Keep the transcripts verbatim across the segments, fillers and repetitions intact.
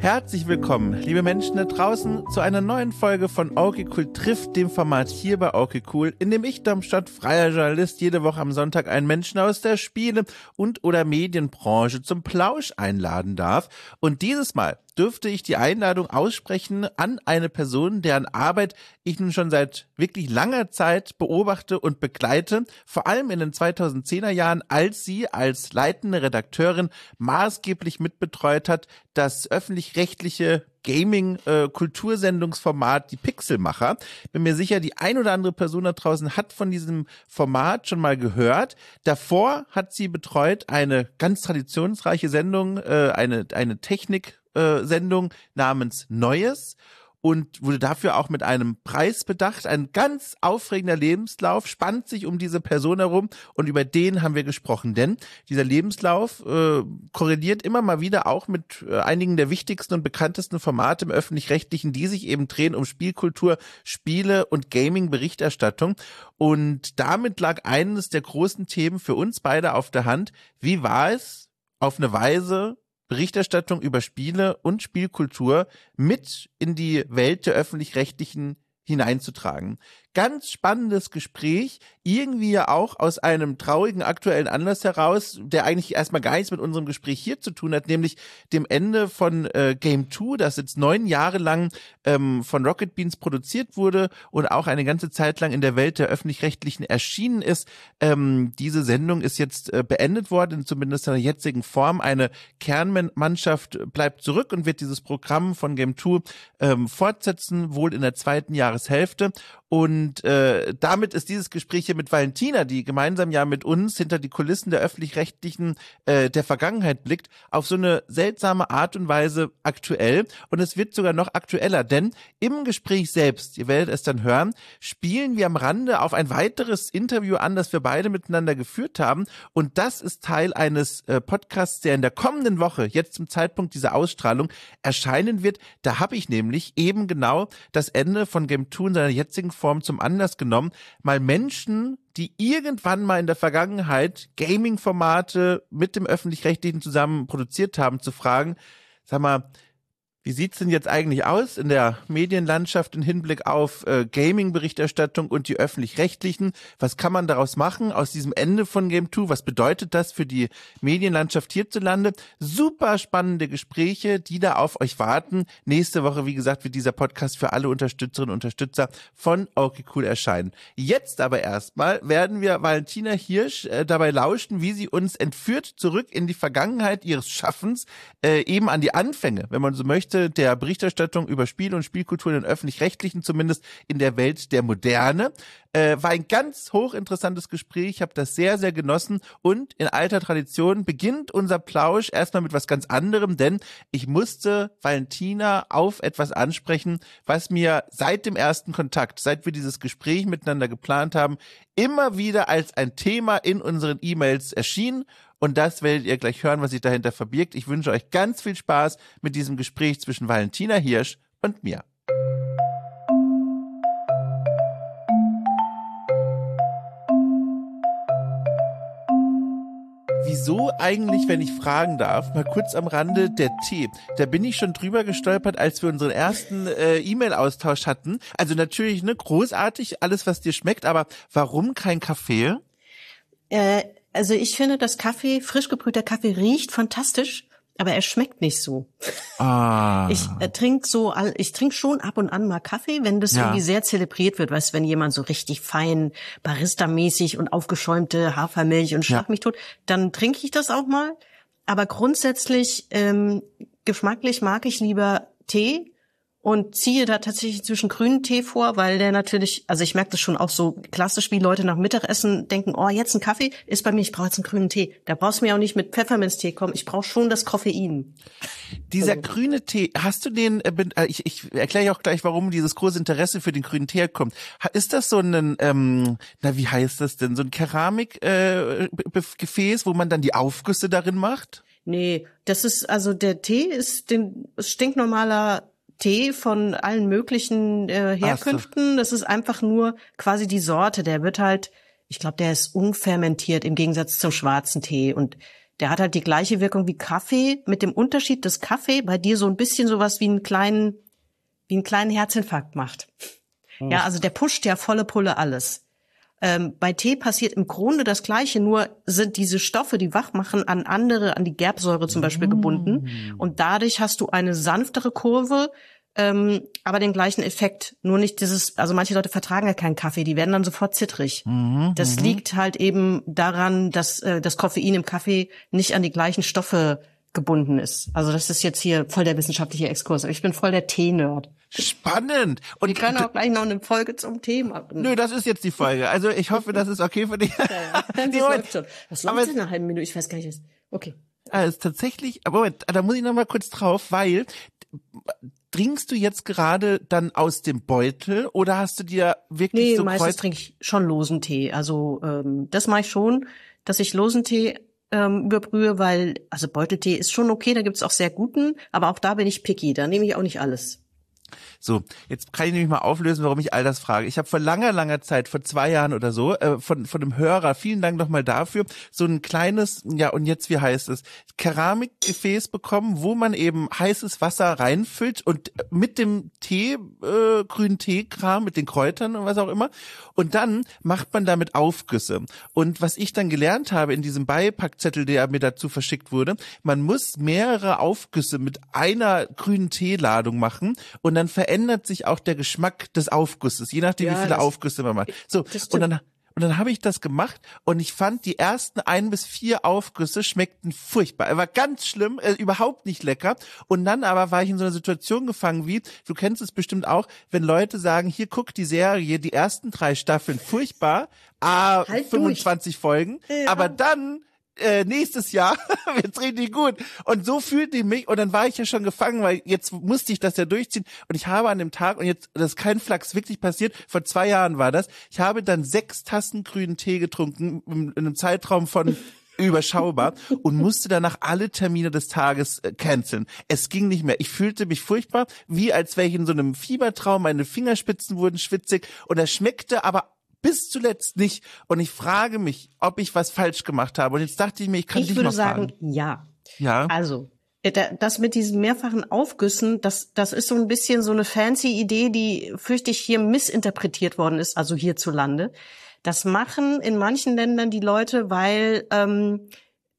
Herzlich willkommen, liebe Menschen da draußen, zu einer neuen Folge von Okay Cool trifft, dem Format hier bei Okay Cool, in dem ich, Darmstadt, freier Journalist, jede Woche am Sonntag einen Menschen aus der Spiele- und oder Medienbranche zum Plausch einladen darf. Und dieses Mal dürfte ich die Einladung aussprechen an eine Person, deren Arbeit ich nun schon seit wirklich langer Zeit beobachte und begleite, vor allem in den zweitausendzehner Jahren, als sie als leitende Redakteurin maßgeblich mitbetreut hat, das öffentlich-rechtliche Gaming-Kultursendungsformat Die Pixelmacher. Bin mir sicher, die ein oder andere Person da draußen hat von diesem Format schon mal gehört. Davor hat sie betreut eine ganz traditionsreiche Sendung, äh, eine, eine Technik- Sendung namens Neues und wurde dafür auch mit einem Preis bedacht. Ein ganz aufregender Lebenslauf spannt sich um diese Person herum und über den haben wir gesprochen, denn dieser Lebenslauf äh, korreliert immer mal wieder auch mit äh, einigen der wichtigsten und bekanntesten Formate im Öffentlich-Rechtlichen, die sich eben drehen um Spielkultur, Spiele und Gaming-Berichterstattung. Und damit lag eines der großen Themen für uns beide auf der Hand. Wie war es, auf eine Weise Berichterstattung über Spiele und Spielkultur mit in die Welt der Öffentlich-Rechtlichen hineinzutragen? Ganz spannendes Gespräch, irgendwie ja auch aus einem traurigen aktuellen Anlass heraus, der eigentlich erstmal gar nichts mit unserem Gespräch hier zu tun hat, nämlich dem Ende von äh, Game zwei, das jetzt neun Jahre lang ähm, von Rocket Beans produziert wurde und auch eine ganze Zeit lang in der Welt der Öffentlich-Rechtlichen erschienen ist. Ähm, diese Sendung ist jetzt äh, beendet worden, zumindest in der jetzigen Form. Eine Kernmannschaft bleibt zurück und wird dieses Programm von Game zwei ähm, fortsetzen, wohl in der zweiten Jahreshälfte. Und äh, damit ist dieses Gespräch hier mit Valentina, die gemeinsam ja mit uns hinter die Kulissen der Öffentlich-Rechtlichen äh, der Vergangenheit blickt, auf so eine seltsame Art und Weise aktuell. Und es wird sogar noch aktueller, denn im Gespräch selbst, ihr werdet es dann hören, spielen wir am Rande auf ein weiteres Interview an, das wir beide miteinander geführt haben. Und das ist Teil eines äh, Podcasts, der in der kommenden Woche, jetzt zum Zeitpunkt dieser Ausstrahlung, erscheinen wird. Da habe ich nämlich eben genau das Ende von Game zwei in seiner jetzigen Form zum Anlass genommen, mal Menschen, die irgendwann mal in der Vergangenheit Gaming-Formate mit dem Öffentlich-Rechtlichen zusammen produziert haben, zu fragen, sag mal, wie sieht's denn jetzt eigentlich aus in der Medienlandschaft im Hinblick auf äh, Gaming-Berichterstattung und die Öffentlich-Rechtlichen? Was kann man daraus machen aus diesem Ende von Game zwei? Was bedeutet das für die Medienlandschaft hierzulande? Super spannende Gespräche, die da auf euch warten. Nächste Woche, wie gesagt, wird dieser Podcast für alle Unterstützerinnen und Unterstützer von Okay Cool erscheinen. Jetzt aber erstmal werden wir Valentina Hirsch äh, dabei lauschen, wie sie uns entführt zurück in die Vergangenheit ihres Schaffens, äh, eben an die Anfänge, wenn man so möchte, der Berichterstattung über Spiel und Spielkultur in den Öffentlich-Rechtlichen, zumindest in der Welt der Moderne. Äh, war ein ganz hochinteressantes Gespräch, ich habe das sehr, sehr genossen und in alter Tradition beginnt unser Plausch erstmal mit was ganz anderem, denn ich musste Valentina auf etwas ansprechen, was mir seit dem ersten Kontakt, seit wir dieses Gespräch miteinander geplant haben, immer wieder als ein Thema in unseren E-Mails erschien. Und das werdet ihr gleich hören, was sich dahinter verbirgt. Ich wünsche euch ganz viel Spaß mit diesem Gespräch zwischen Valentina Hirsch und mir. Wieso eigentlich, wenn ich fragen darf, mal kurz am Rande der Tee? Da bin ich schon drüber gestolpert, als wir unseren ersten äh, E-Mail-Austausch hatten. Also natürlich, ne, großartig, alles, was dir schmeckt, aber warum kein Kaffee? Äh, also ich finde, das Kaffee, frisch gebrühter Kaffee riecht fantastisch, aber er schmeckt nicht so. Ah. Ich äh, trinke so, ich trinke schon ab und an mal Kaffee, wenn das ja. irgendwie sehr zelebriert wird, weißt, wenn jemand so richtig fein, Barista-mäßig und aufgeschäumte Hafermilch und schlag ja. mich tot, dann trinke ich das auch mal. Aber grundsätzlich ähm, geschmacklich mag ich lieber Tee. Und ziehe da tatsächlich zwischen grünen Tee vor, weil der natürlich, also ich merke das schon auch so klassisch, wie Leute nach Mittagessen denken, oh, jetzt ein Kaffee, ist bei mir, ich brauche jetzt einen grünen Tee. Da brauchst du mir auch nicht mit Pfefferminztee kommen, ich brauche schon das Koffein. Dieser also. grüne Tee, hast du den, ich, ich erkläre auch gleich, warum dieses große Interesse für den grünen Tee kommt. Ist das so ein, ähm, na wie heißt das denn, so ein Keramikgefäß, äh, wo man dann die Aufgüsse darin macht? Nee, das ist, also der Tee ist den stinknormaler Tee von allen möglichen äh, Herkünften. So. Das ist einfach nur quasi die Sorte. Der wird halt, ich glaube, der ist unfermentiert im Gegensatz zum schwarzen Tee. Und Der hat halt die gleiche Wirkung wie Kaffee, mit dem Unterschied, dass Kaffee bei dir so ein bisschen sowas wie einen kleinen, wie einen kleinen Herzinfarkt macht. Oh. Ja, also der pusht ja volle Pulle alles. Ähm, bei Tee passiert im Grunde das Gleiche, nur sind diese Stoffe, die wach machen, an andere, an die Gerbsäure zum Beispiel mm. gebunden. Und dadurch hast du eine sanftere Kurve, ähm, aber den gleichen Effekt. Nur nicht dieses, also manche Leute vertragen ja keinen Kaffee, die werden dann sofort zittrig. Mm-hmm. Das liegt halt eben daran, dass äh, das Koffein im Kaffee nicht an die gleichen Stoffe gebunden ist. Also das ist jetzt hier voll der wissenschaftliche Exkurs. Ich bin voll der Tee-Nerd. Spannend. Und wir können auch gleich noch eine Folge zum Tee machen. Nö, das ist jetzt die Folge. Also ich hoffe, das ist okay für dich. Ja, ja. Die läuft schon. Was läuft denn in einer halben Minute? Ich weiß gar nicht. Was. Okay. Also tatsächlich, aber Moment, da muss ich noch mal kurz drauf, weil trinkst du jetzt gerade dann aus dem Beutel oder hast du dir wirklich nee, so meistens Kreuz- trinke ich schon losen Tee. Also ähm, das mache ich schon, dass ich losen Tee ähm, überbrühe, weil also Beuteltee ist schon okay, da gibt's auch sehr guten, aber auch da bin ich picky, da nehme ich auch nicht alles. So, jetzt kann ich nämlich mal auflösen, warum ich all das frage. Ich habe vor langer, langer Zeit, vor zwei Jahren oder so, äh, von von einem Hörer, vielen Dank nochmal dafür, so ein kleines, ja und jetzt, wie heißt es, Keramikgefäß bekommen, wo man eben heißes Wasser reinfüllt und mit dem Tee, äh, grünen Teekram, mit den Kräutern und was auch immer. Und dann macht man damit Aufgüsse. Und was ich dann gelernt habe in diesem Beipackzettel, der mir dazu verschickt wurde, man muss mehrere Aufgüsse mit einer grünen Teeladung machen und dann verändert sich auch der Geschmack des Aufgusses, je nachdem, ja, wie viele das, Aufgüsse man macht. So, und dann und dann habe ich das gemacht und ich fand, die ersten ein bis vier Aufgüsse schmeckten furchtbar. Er war ganz schlimm, äh, überhaupt nicht lecker. Und dann aber war ich in so einer Situation gefangen wie, du kennst es bestimmt auch, wenn Leute sagen, hier guck die Serie, die ersten drei Staffeln furchtbar, ah, halt fünfundzwanzig durch. Folgen, ja. Aber dann Äh, nächstes Jahr wird's richtig gut. Und so fühlte ich mich und dann war ich ja schon gefangen, weil jetzt musste ich das ja durchziehen und ich habe an dem Tag, und jetzt, das ist kein Flachs, wirklich passiert, vor zwei Jahren war das, ich habe dann sechs Tassen grünen Tee getrunken in, in einem Zeitraum von überschaubar und musste danach alle Termine des Tages äh, canceln. Es ging nicht mehr. Ich fühlte mich furchtbar, wie als wäre ich in so einem Fiebertraum, meine Fingerspitzen wurden schwitzig und das schmeckte aber bis zuletzt nicht. Und ich frage mich, ob ich was falsch gemacht habe. Und jetzt dachte ich mir, ich kann dich mal fragen. Ich würde sagen, ja. Ja. Also, das mit diesen mehrfachen Aufgüssen, das, das ist so ein bisschen so eine fancy Idee, die fürchte ich hier missinterpretiert worden ist, also hierzulande. Das machen in manchen Ländern die Leute, weil ähm,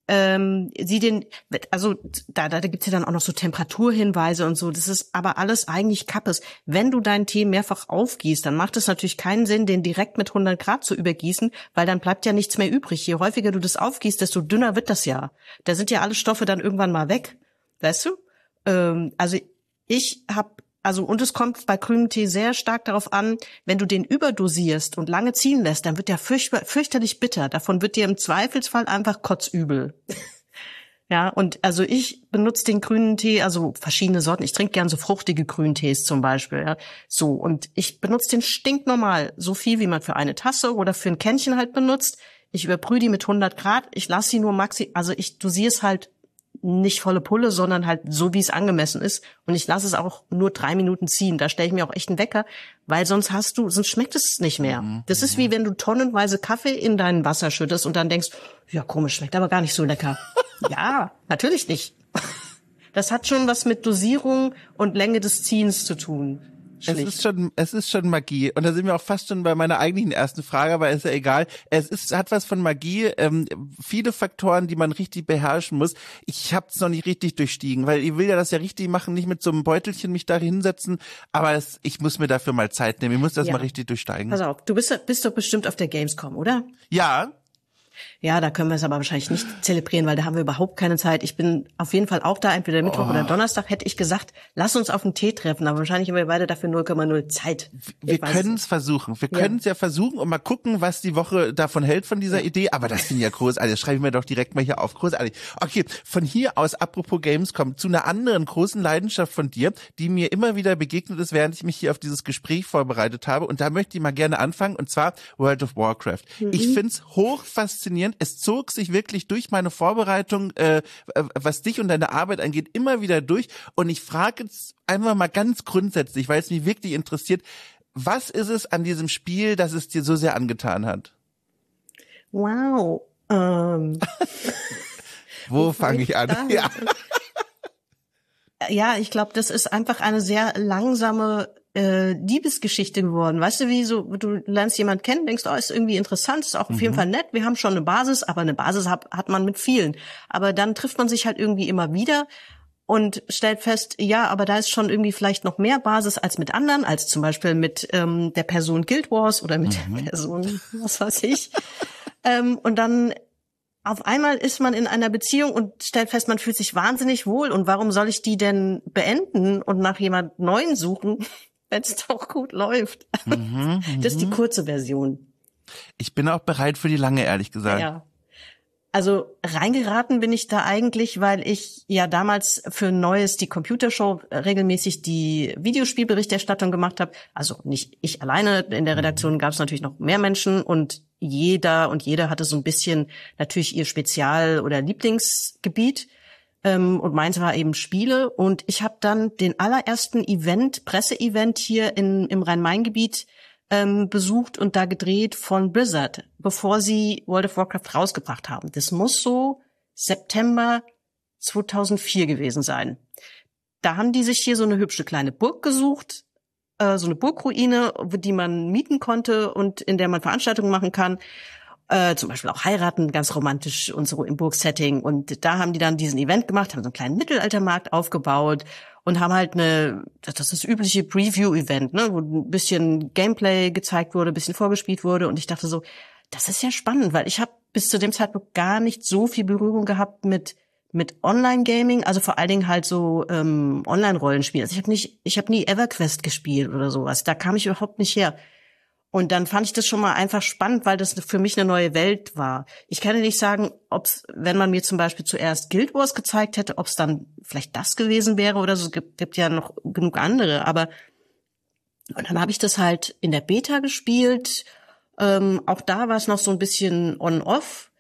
ähm, sie den, also da, da gibt's ja dann auch noch so Temperaturhinweise und so, das ist aber alles eigentlich Kappes. Wenn du deinen Tee mehrfach aufgießt, dann macht es natürlich keinen Sinn, den direkt mit hundert Grad zu übergießen, weil dann bleibt ja nichts mehr übrig. Je häufiger du das aufgießt, desto dünner wird das ja. Da sind ja alle Stoffe dann irgendwann mal weg, weißt du? Ähm, also ich habe Also, und es kommt bei grünem Tee sehr stark darauf an, wenn du den überdosierst und lange ziehen lässt, dann wird der fürchter, fürchterlich bitter. Davon wird dir im Zweifelsfall einfach kotzübel. Ja, und also ich benutze den grünen Tee, also verschiedene Sorten. Ich trinke gern so fruchtige Grüntees zum Beispiel. Ja. So, und ich benutze den stinknormal, so viel wie man für eine Tasse oder für ein Kännchen halt benutzt. Ich überbrühe die mit hundert Grad. Ich lasse sie nur maxi, also ich dosiere es halt nicht volle Pulle, sondern halt so, wie es angemessen ist. Und ich lasse es auch nur drei Minuten ziehen. Da stelle ich mir auch echt einen Wecker, weil sonst hast du, sonst schmeckt es nicht mehr. Mhm. Das ist wie wenn du tonnenweise Kaffee in dein Wasser schüttest und dann denkst, ja komisch, schmeckt aber gar nicht so lecker. Ja, natürlich nicht. Das hat schon was mit Dosierung und Länge des Ziehens zu tun. Schlicht. Es ist schon, es ist schon Magie. Und da sind wir auch fast schon bei meiner eigentlichen ersten Frage, aber ist ja egal. Es ist, hat was von Magie, ähm, viele Faktoren, die man richtig beherrschen muss. Ich habe es noch nicht richtig durchstiegen, weil ich will ja das ja richtig machen, nicht mit so einem Beutelchen mich da hinsetzen, aber es, ich muss mir dafür mal Zeit nehmen. Ich muss das ja. mal richtig durchsteigen. Pass auf, du bist, bist doch bestimmt auf der Gamescom, oder? Ja. Ja, da können wir es aber wahrscheinlich nicht zelebrieren, weil da haben wir überhaupt keine Zeit. Ich bin auf jeden Fall auch da, entweder Mittwoch oh. oder Donnerstag. Hätte ich gesagt, lass uns auf einen Tee treffen, aber wahrscheinlich haben wir beide dafür null Komma null Zeit. Wir können es versuchen. Wir ja. können es ja versuchen und mal gucken, was die Woche davon hält von dieser ja. Idee. Aber das finde ich ja großartig. Das schreibe ich mir doch direkt mal hier auf. Großartig. Okay, von hier aus, apropos Gamescom, zu einer anderen großen Leidenschaft von dir, die mir immer wieder begegnet ist, während ich mich hier auf dieses Gespräch vorbereitet habe. Und da möchte ich mal gerne anfangen, und zwar World of Warcraft. Mhm. Ich finde es hoch faszinierend. Es zog sich wirklich durch meine Vorbereitung, äh, was dich und deine Arbeit angeht, immer wieder durch. Und ich frage jetzt einfach mal ganz grundsätzlich, weil es mich wirklich interessiert, was ist es an diesem Spiel, das es dir so sehr angetan hat? Wow. Ähm. Wo fange ich an? Ja. Ja, ich glaube, das ist einfach eine sehr langsame äh, Liebesgeschichte geworden. Weißt du, wie so, du lernst jemanden kennen, denkst, oh, ist irgendwie interessant, ist auch auf mhm. jeden Fall nett, wir haben schon eine Basis, aber eine Basis hat, hat man mit vielen. Aber dann trifft man sich halt irgendwie immer wieder und stellt fest, ja, aber da ist schon irgendwie vielleicht noch mehr Basis als mit anderen, als zum Beispiel mit ähm, der Person Guild Wars oder mit mhm. der Person, was weiß ich. ähm, und dann auf einmal ist man in einer Beziehung und stellt fest, man fühlt sich wahnsinnig wohl. Und warum soll ich die denn beenden und nach jemand Neuen suchen, wenn es doch gut läuft? Mhm, das ist die kurze Version. Ich bin auch bereit für die lange, ehrlich gesagt. Ja. Also reingeraten bin ich da eigentlich, weil ich ja damals für Neues die Computershow regelmäßig die Videospielberichterstattung gemacht habe. Also nicht ich alleine, in der Redaktion gab es natürlich noch mehr Menschen und jeder und jeder hatte so ein bisschen natürlich ihr Spezial- oder Lieblingsgebiet. Ähm, und meins war eben Spiele. Und ich habe dann den allerersten Event, Presseevent hier in, im Rhein-Main-Gebiet ähm, besucht und da gedreht von Blizzard, bevor sie World of Warcraft rausgebracht haben. Das muss so September zweitausendvier gewesen sein. Da haben die sich hier so eine hübsche kleine Burg gesucht, äh, so eine Burgruine, die man mieten konnte und in der man Veranstaltungen machen kann. Äh, zum Beispiel auch heiraten, ganz romantisch und so im Burgsetting. Und da haben die dann diesen Event gemacht, haben so einen kleinen Mittelaltermarkt aufgebaut und haben halt eine, das ist das übliche Preview-Event, ne, wo ein bisschen Gameplay gezeigt wurde, ein bisschen vorgespielt wurde. Und ich dachte so, das ist ja spannend, weil ich habe bis zu dem Zeitpunkt gar nicht so viel Berührung gehabt mit mit Online-Gaming, also vor allen Dingen halt so ähm, Online-Rollenspiel. Also ich habe nicht, ich habe nie EverQuest gespielt oder sowas. Da kam ich überhaupt nicht her. Und dann fand ich das schon mal einfach spannend, weil das für mich eine neue Welt war. Ich kann ja nicht sagen, ob's, wenn man mir zum Beispiel zuerst Guild Wars gezeigt hätte, ob es dann vielleicht das gewesen wäre oder so. Es gibt, gibt ja noch genug andere. Aber und dann habe ich das halt in der Beta gespielt. Ähm, auch da war es noch so ein bisschen on-off.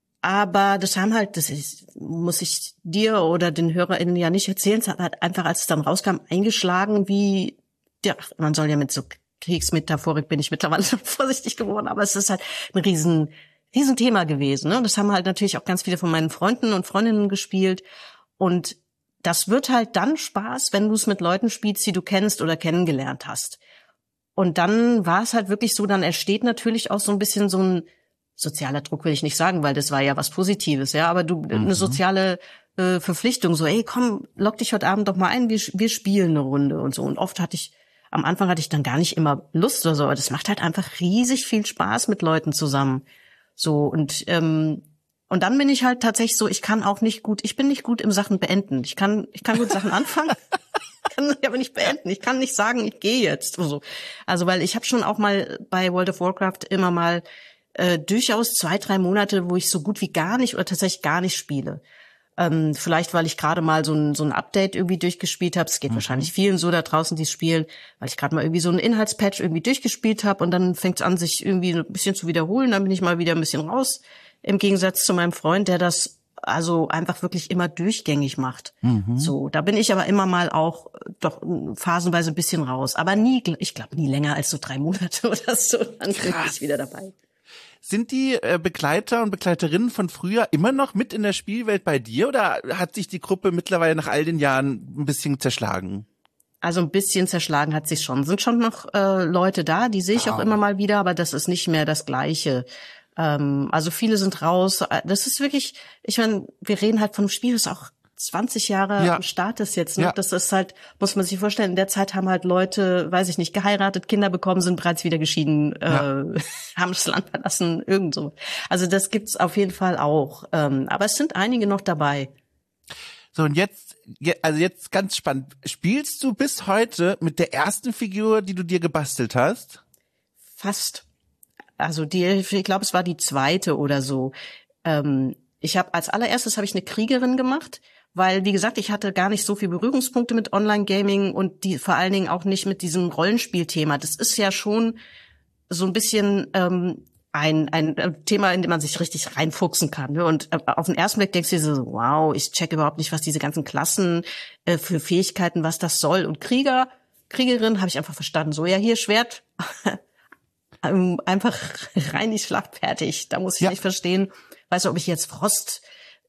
Aber das haben halt, das ist, muss ich dir oder den HörerInnen ja nicht erzählen, es hat halt einfach, als es dann rauskam, eingeschlagen wie, ja, man soll ja mit so Kriegsmetaphorik bin ich mittlerweile vorsichtig geworden, aber es ist halt ein riesen, riesen Thema gewesen, ne? Das haben halt natürlich auch ganz viele von meinen Freunden und Freundinnen gespielt und das wird halt dann Spaß, wenn du es mit Leuten spielst, die du kennst oder kennengelernt hast. Und dann war es halt wirklich so, dann entsteht natürlich auch so ein bisschen so ein sozialer Druck, will ich nicht sagen, weil das war ja was Positives, ja, aber du, mhm. eine soziale äh, Verpflichtung, so, ey, komm, lock dich heute Abend doch mal ein, wir, wir spielen eine Runde und so. Und oft hatte ich Am Anfang hatte ich dann gar nicht immer Lust oder so, aber das macht halt einfach riesig viel Spaß mit Leuten zusammen. So und ähm, und dann bin ich halt tatsächlich so, ich kann auch nicht gut, ich bin nicht gut im Sachen beenden. Ich kann ich kann gut Sachen anfangen, kann sie aber nicht beenden. Ich kann nicht sagen, ich gehe jetzt oder so. Also weil ich habe schon auch mal bei World of Warcraft immer mal äh, durchaus zwei, drei Monate, wo ich so gut wie gar nicht oder tatsächlich gar nicht spiele. Ähm, vielleicht, weil ich gerade mal so ein, so ein Update irgendwie durchgespielt habe. Es geht mhm. wahrscheinlich vielen so da draußen, die es spielen, weil ich gerade mal irgendwie so einen Inhaltspatch irgendwie durchgespielt habe und dann fängt es an, sich irgendwie ein bisschen zu wiederholen. Dann bin ich mal wieder ein bisschen raus. Im Gegensatz zu meinem Freund, der das also einfach wirklich immer durchgängig macht. Mhm. So, da bin ich aber immer mal auch doch phasenweise ein bisschen raus. Aber nie, ich glaube, nie länger als so drei Monate oder so. Dann bin ich wieder dabei. Sind die äh, Begleiter und Begleiterinnen von früher immer noch mit in der Spielwelt bei dir oder hat sich die Gruppe mittlerweile nach all den Jahren ein bisschen zerschlagen? Also ein bisschen zerschlagen hat sich schon. Sind schon noch äh, Leute da, die sehe ich oh. auch immer mal wieder, aber das ist nicht mehr das Gleiche. Ähm, also viele sind raus. Das ist wirklich, ich meine, wir reden halt vom Spiel, das ist auch zwanzig Jahre ja. am Start ist jetzt. Ne? Ja. Das ist halt, muss man sich vorstellen, in der Zeit haben halt Leute, weiß ich nicht, geheiratet, Kinder bekommen, sind bereits wieder geschieden, ja. äh, haben das Land verlassen, irgend so. Also das gibt's auf jeden Fall auch. Ähm, aber es sind einige noch dabei. So, und jetzt, also jetzt ganz spannend. Spielst du bis heute mit der ersten Figur, die du dir gebastelt hast? Fast. Also die, ich glaube, es war die zweite oder so. Ähm, ich habe als allererstes habe ich eine Kriegerin gemacht. Weil, wie gesagt, ich hatte gar nicht so viel Berührungspunkte mit Online-Gaming und die vor allen Dingen auch nicht mit diesem Rollenspielthema. Das ist ja schon so ein bisschen ähm, ein ein Thema, in dem man sich richtig reinfuchsen kann. Ne? Und äh, auf den ersten Blick denkst du dir so, wow, ich check überhaupt nicht, was diese ganzen Klassen äh, für Fähigkeiten, was das soll. Und Krieger, Kriegerin habe ich einfach verstanden. So, ja, hier Schwert, einfach rein die Schlacht, fertig. Da muss ich ja. nicht verstehen, weißt du, ob ich jetzt Frost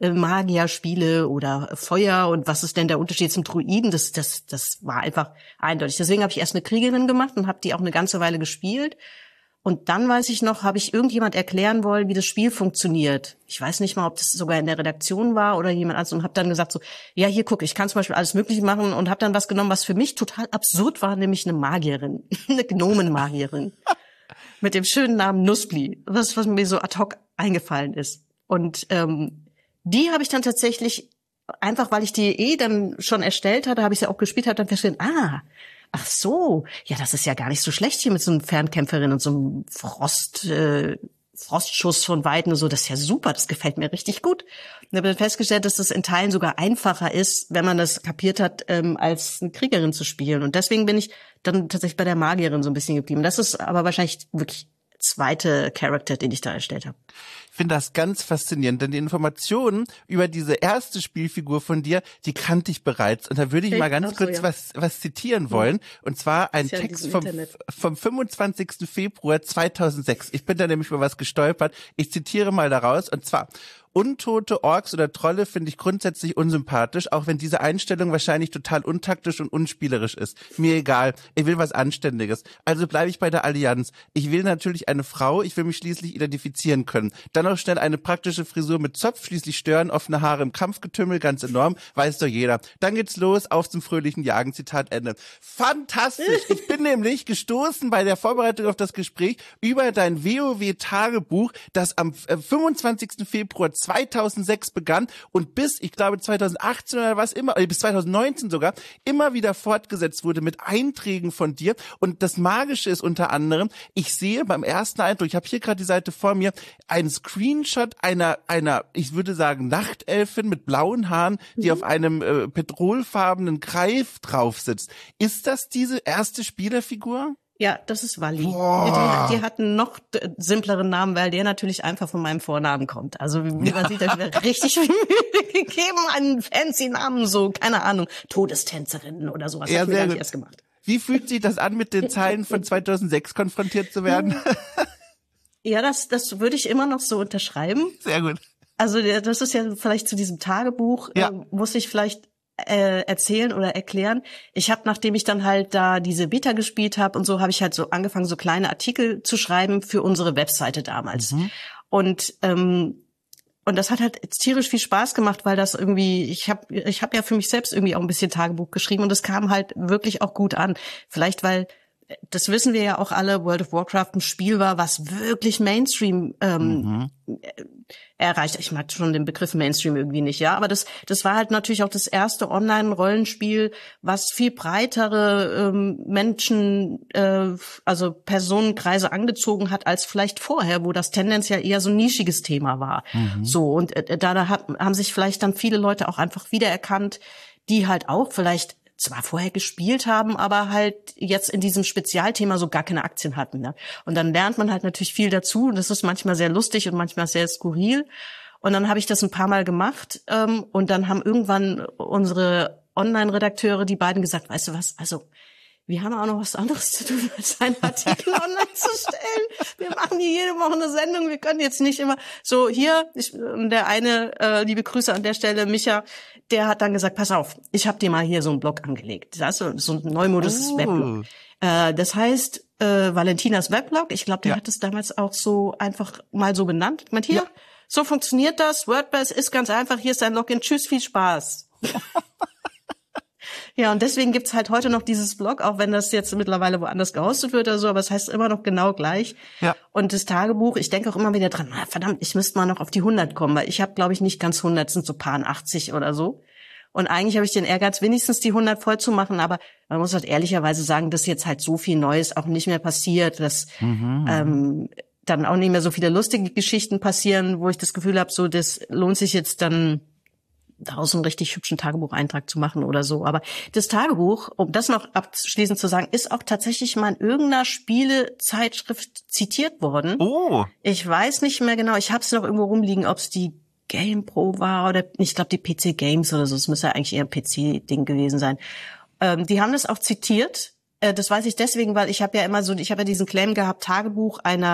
Magierspiele oder Feuer und was ist denn der Unterschied zum Druiden? Das, das, das war einfach eindeutig. Deswegen habe ich erst eine Kriegerin gemacht und habe die auch eine ganze Weile gespielt. Und dann weiß ich noch, habe ich irgendjemand erklären wollen, wie das Spiel funktioniert. Ich weiß nicht mal, ob das sogar in der Redaktion war oder jemand anderes und habe dann gesagt so, ja, hier guck, ich kann zum Beispiel alles Mögliche machen und habe dann was genommen, was für mich total absurd war, nämlich eine Magierin, eine Gnomenmagierin mit dem schönen Namen Nuspli. Das, was mir so ad hoc eingefallen ist. Und ähm, die habe ich dann tatsächlich, einfach weil ich die eh dann schon erstellt hatte, habe ich sie auch gespielt, habe dann festgestellt, ah, ach so, ja, das ist ja gar nicht so schlecht hier mit so einem Fernkämpferin und so einem Frost, äh, Frostschuss von Weitem und so. Das ist ja super, das gefällt mir richtig gut. Und habe dann festgestellt, dass das in Teilen sogar einfacher ist, wenn man das kapiert hat, ähm, als eine Kriegerin zu spielen. Und deswegen bin ich dann tatsächlich bei der Magierin so ein bisschen geblieben. Das ist aber wahrscheinlich wirklich zweite Charakter, den ich da erstellt habe. Ich finde das ganz faszinierend, denn die Informationen über diese erste Spielfigur von dir, die kannte ich bereits. Und da würde ich mal ganz so, kurz ja. was was zitieren wollen. Und zwar ein ja Text vom, vom fünfundzwanzigsten Februar zweitausendsechs. Ich bin da nämlich über was gestolpert. Ich zitiere mal daraus. Und zwar: Untote Orks oder Trolle finde ich grundsätzlich unsympathisch, auch wenn diese Einstellung wahrscheinlich total untaktisch und unspielerisch ist. Mir egal, ich will was Anständiges. Also bleibe ich bei der Allianz. Ich will natürlich eine Frau, ich will mich schließlich identifizieren können. Dann noch schnell eine praktische Frisur mit Zopf, schließlich stören, offene Haare im Kampfgetümmel, ganz enorm, weiß doch jeder. Dann geht's los, auf zum fröhlichen Jagen, Zitat Ende. Fantastisch! Ich bin nämlich gestoßen bei der Vorbereitung auf das Gespräch über dein WoW-Tagebuch, das am fünfundzwanzigsten Februar zweitausendsechs begann und bis, ich glaube, zweitausendachtzehn oder was immer, bis zweitausendneunzehn sogar, immer wieder fortgesetzt wurde mit Einträgen von dir. Und das Magische ist unter anderem, ich sehe beim ersten Eindruck, ich habe hier gerade die Seite vor mir, einen Screenshot einer, einer, ich würde sagen, Nachtelfin mit blauen Haaren, die mhm. auf einem äh, petrolfarbenen Greif drauf sitzt. Ist das diese erste Spielerfigur? Ja, das ist Wally. Die, die hat einen noch simpleren Namen, weil der natürlich einfach von meinem Vornamen kommt. Also wie man sieht, da habe ich mir richtig viel Mühe gegeben, einen fancy Namen, so, keine Ahnung, Todestänzerin oder sowas. Ja, hab ich mir gar nicht gut. erst gemacht. Wie fühlt sich das an, mit den Zeilen von zweitausendsechs konfrontiert zu werden? Ja, das, das würde ich immer noch so unterschreiben. Sehr gut. Also das ist ja vielleicht zu diesem Tagebuch, ja. äh, muss ich vielleicht äh, erzählen oder erklären. Ich habe, nachdem ich dann halt da diese Beta gespielt habe und so, habe ich halt so angefangen, so kleine Artikel zu schreiben für unsere Webseite damals. Mhm. Und ähm, und das hat halt tierisch viel Spaß gemacht, weil das irgendwie, ich habe ich hab ja für mich selbst irgendwie auch ein bisschen Tagebuch geschrieben und es kam halt wirklich auch gut an. Vielleicht, weil, das wissen wir ja auch alle, World of Warcraft ein Spiel war, was wirklich Mainstream ähm, mhm. erreicht. Ich mag schon den Begriff Mainstream irgendwie nicht, ja, aber das das war halt natürlich auch das erste Online-Rollenspiel, was viel breitere ähm, Menschen, äh, also Personenkreise angezogen hat als vielleicht vorher, wo das tendenziell eher so ein nischiges Thema war. Mhm. So, und äh, da, da hat, haben sich vielleicht dann viele Leute auch einfach wiedererkannt, die halt auch vielleicht zwar vorher gespielt haben, aber halt jetzt in diesem Spezialthema so gar keine Aktien hatten. Ne? Und dann lernt man halt natürlich viel dazu. Und das ist manchmal sehr lustig und manchmal sehr skurril. Und dann habe ich das ein paar Mal gemacht. Ähm, und dann haben irgendwann unsere Online-Redakteure, die beiden, gesagt, weißt du was, also wir haben auch noch was anderes zu tun, als einen Artikel online zu stellen. Wir machen hier jede Woche eine Sendung. Wir können jetzt nicht immer so hier. Ich, der eine, äh, liebe Grüße an der Stelle, Micha, der hat dann gesagt, pass auf, ich habe dir mal hier so einen Blog angelegt. Das ist so ein neumodisches oh. Weblog. Äh, das heißt äh, Valentinas Weblog. Ich glaube, der ja. hat es damals auch so einfach mal so benannt. Ich meine, hier, ja. so funktioniert das. WordPress ist ganz einfach. Hier ist dein Login. Tschüss, viel Spaß. Ja, und deswegen gibt's halt heute noch dieses Blog, auch wenn das jetzt mittlerweile woanders gehostet wird oder so, aber es heißt immer noch genau gleich. Ja. Und das Tagebuch, ich denke auch immer wieder dran, na, verdammt, ich müsste mal noch auf die hundert kommen, weil ich habe, glaube ich, nicht ganz hundert, sind so paar achtzig oder so. Und eigentlich habe ich den Ehrgeiz, wenigstens die hundert voll zu machen, aber man muss halt ehrlicherweise sagen, dass jetzt halt so viel Neues auch nicht mehr passiert, dass mhm. ähm, dann auch nicht mehr so viele lustige Geschichten passieren, wo ich das Gefühl habe, so das lohnt sich jetzt dann daraus einen richtig hübschen Tagebucheintrag zu machen oder so. Aber das Tagebuch, um das noch abschließend zu sagen, ist auch tatsächlich mal in irgendeiner Spielezeitschrift zitiert worden. Oh. Ich weiß nicht mehr genau, ich habe es noch irgendwo rumliegen, ob es die GamePro war oder ich glaube die P C Games oder so. Es müsste ja eigentlich eher ein P C-Ding gewesen sein. Ähm, die haben das auch zitiert. Äh, das weiß ich deswegen, weil ich habe ja immer so, ich habe ja diesen Claim gehabt, Tagebuch einer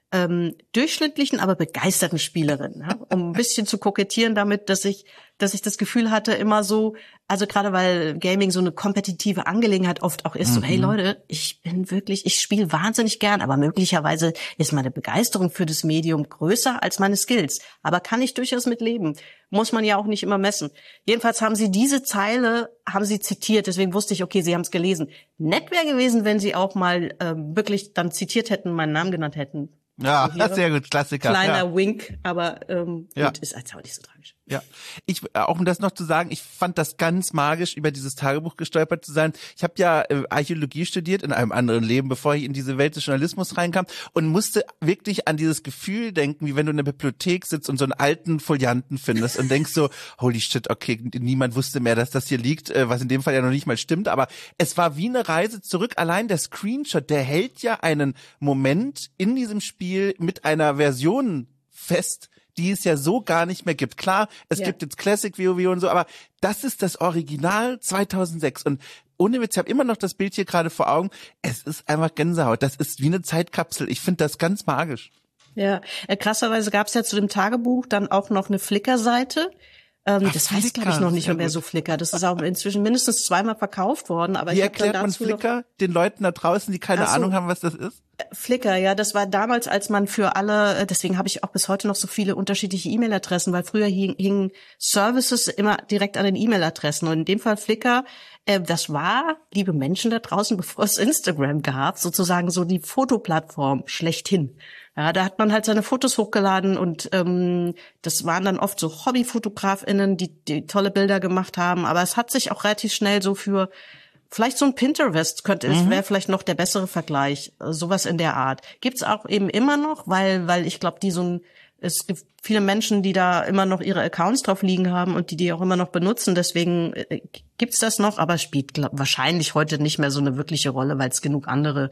ähm, durchschnittlichen, aber begeisterten Spielerin, ja? Um ein bisschen zu kokettieren damit, dass ich, dass ich das Gefühl hatte, immer so, also gerade weil Gaming so eine kompetitive Angelegenheit oft auch ist, mhm. so, hey Leute, ich bin wirklich, ich spiele wahnsinnig gern, aber möglicherweise ist meine Begeisterung für das Medium größer als meine Skills. Aber kann ich durchaus mit leben. Muss man ja auch nicht immer messen. Jedenfalls haben sie diese Zeile, haben sie zitiert, deswegen wusste ich, okay, sie haben es gelesen. Nett wäre gewesen, wenn sie auch mal ähm, wirklich dann zitiert hätten, meinen Namen genannt hätten. Ja, so sehr gut, Klassiker. Kleiner ja. Wink, aber ähm, ja. gut, ist jetzt auch nicht so tragisch. Ja, ich auch um das noch zu sagen, ich fand das ganz magisch, über dieses Tagebuch gestolpert zu sein. Ich habe ja äh, Archäologie studiert in einem anderen Leben, bevor ich in diese Welt des Journalismus reinkam und musste wirklich an dieses Gefühl denken, wie wenn du in der Bibliothek sitzt und so einen alten Folianten findest und denkst so, holy shit, okay, niemand wusste mehr, dass das hier liegt, äh, was in dem Fall ja noch nicht mal stimmt, aber es war wie eine Reise zurück. Allein der Screenshot, der hält ja einen Moment in diesem Spiel mit einer Version fest, die es ja so gar nicht mehr gibt. Klar, es ja. gibt jetzt Classic WoW und so, aber das ist das Original zweitausendsechs und ohne Witz, ich habe immer noch das Bild hier gerade vor Augen. Es ist einfach Gänsehaut. Das ist wie eine Zeitkapsel. Ich finde das ganz magisch. Ja, krasserweise gab es ja zu dem Tagebuch dann auch noch eine Flickr-Seite. Ähm, Ach, das heißt, glaube ich, noch nicht mehr, mehr so Flickr. Das ist auch inzwischen mindestens zweimal verkauft worden. Aber wie ich erklärt man Flickr den Leuten da draußen, die keine so. Ahnung haben, was das ist? Flickr, ja, das war damals, als man für alle, deswegen habe ich auch bis heute noch so viele unterschiedliche E-Mail-Adressen, weil früher hingen hing Services immer direkt an den E-Mail-Adressen. Und in dem Fall Flickr, äh, das war, liebe Menschen da draußen, bevor es Instagram gab, sozusagen so die Fotoplattform schlechthin. Ja, da hat man halt seine Fotos hochgeladen und ähm, das waren dann oft so HobbyfotografInnen, die, die tolle Bilder gemacht haben. Aber es hat sich auch relativ schnell so für vielleicht so ein Pinterest könnte, mhm. wäre vielleicht noch der bessere Vergleich, sowas in der Art. Gibt's auch eben immer noch, weil weil ich glaube, die so ein es gibt viele Menschen, die da immer noch ihre Accounts drauf liegen haben und die die auch immer noch benutzen. Deswegen äh, gibt's das noch, aber spielt glaub, wahrscheinlich heute nicht mehr so eine wirkliche Rolle, weil es genug andere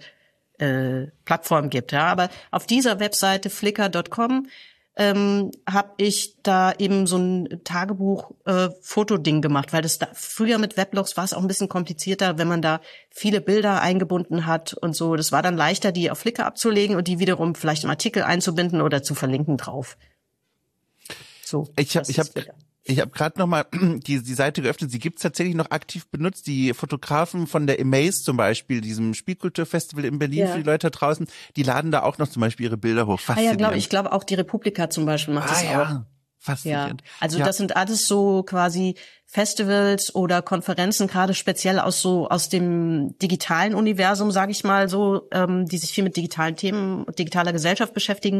äh, Plattformen gibt. Ja, aber auf dieser Webseite flickr Punkt com ähm, habe ich da eben so ein Tagebuch-Fotoding äh, gemacht, weil das da früher mit Weblogs war es auch ein bisschen komplizierter, wenn man da viele Bilder eingebunden hat und so. Das war dann leichter, die auf Flickr abzulegen und die wiederum vielleicht im Artikel einzubinden oder zu verlinken drauf. So. Ich habe ich habe Ich habe gerade noch mal die, die Seite geöffnet. Sie gibt's tatsächlich noch aktiv benutzt. Die Fotografen von der Amaze zum Beispiel, diesem Spielkulturfestival in Berlin, ja. für die Leute da draußen, die laden da auch noch zum Beispiel ihre Bilder hoch. Ah ja, glaube ich. glaube auch die Republika zum Beispiel macht ah, das ja. auch. Faszinierend. Ja. Also ja. das sind alles so quasi Festivals oder Konferenzen, gerade speziell aus so aus dem digitalen Universum, sage ich mal so, ähm, die sich viel mit digitalen Themen, digitaler Gesellschaft beschäftigen,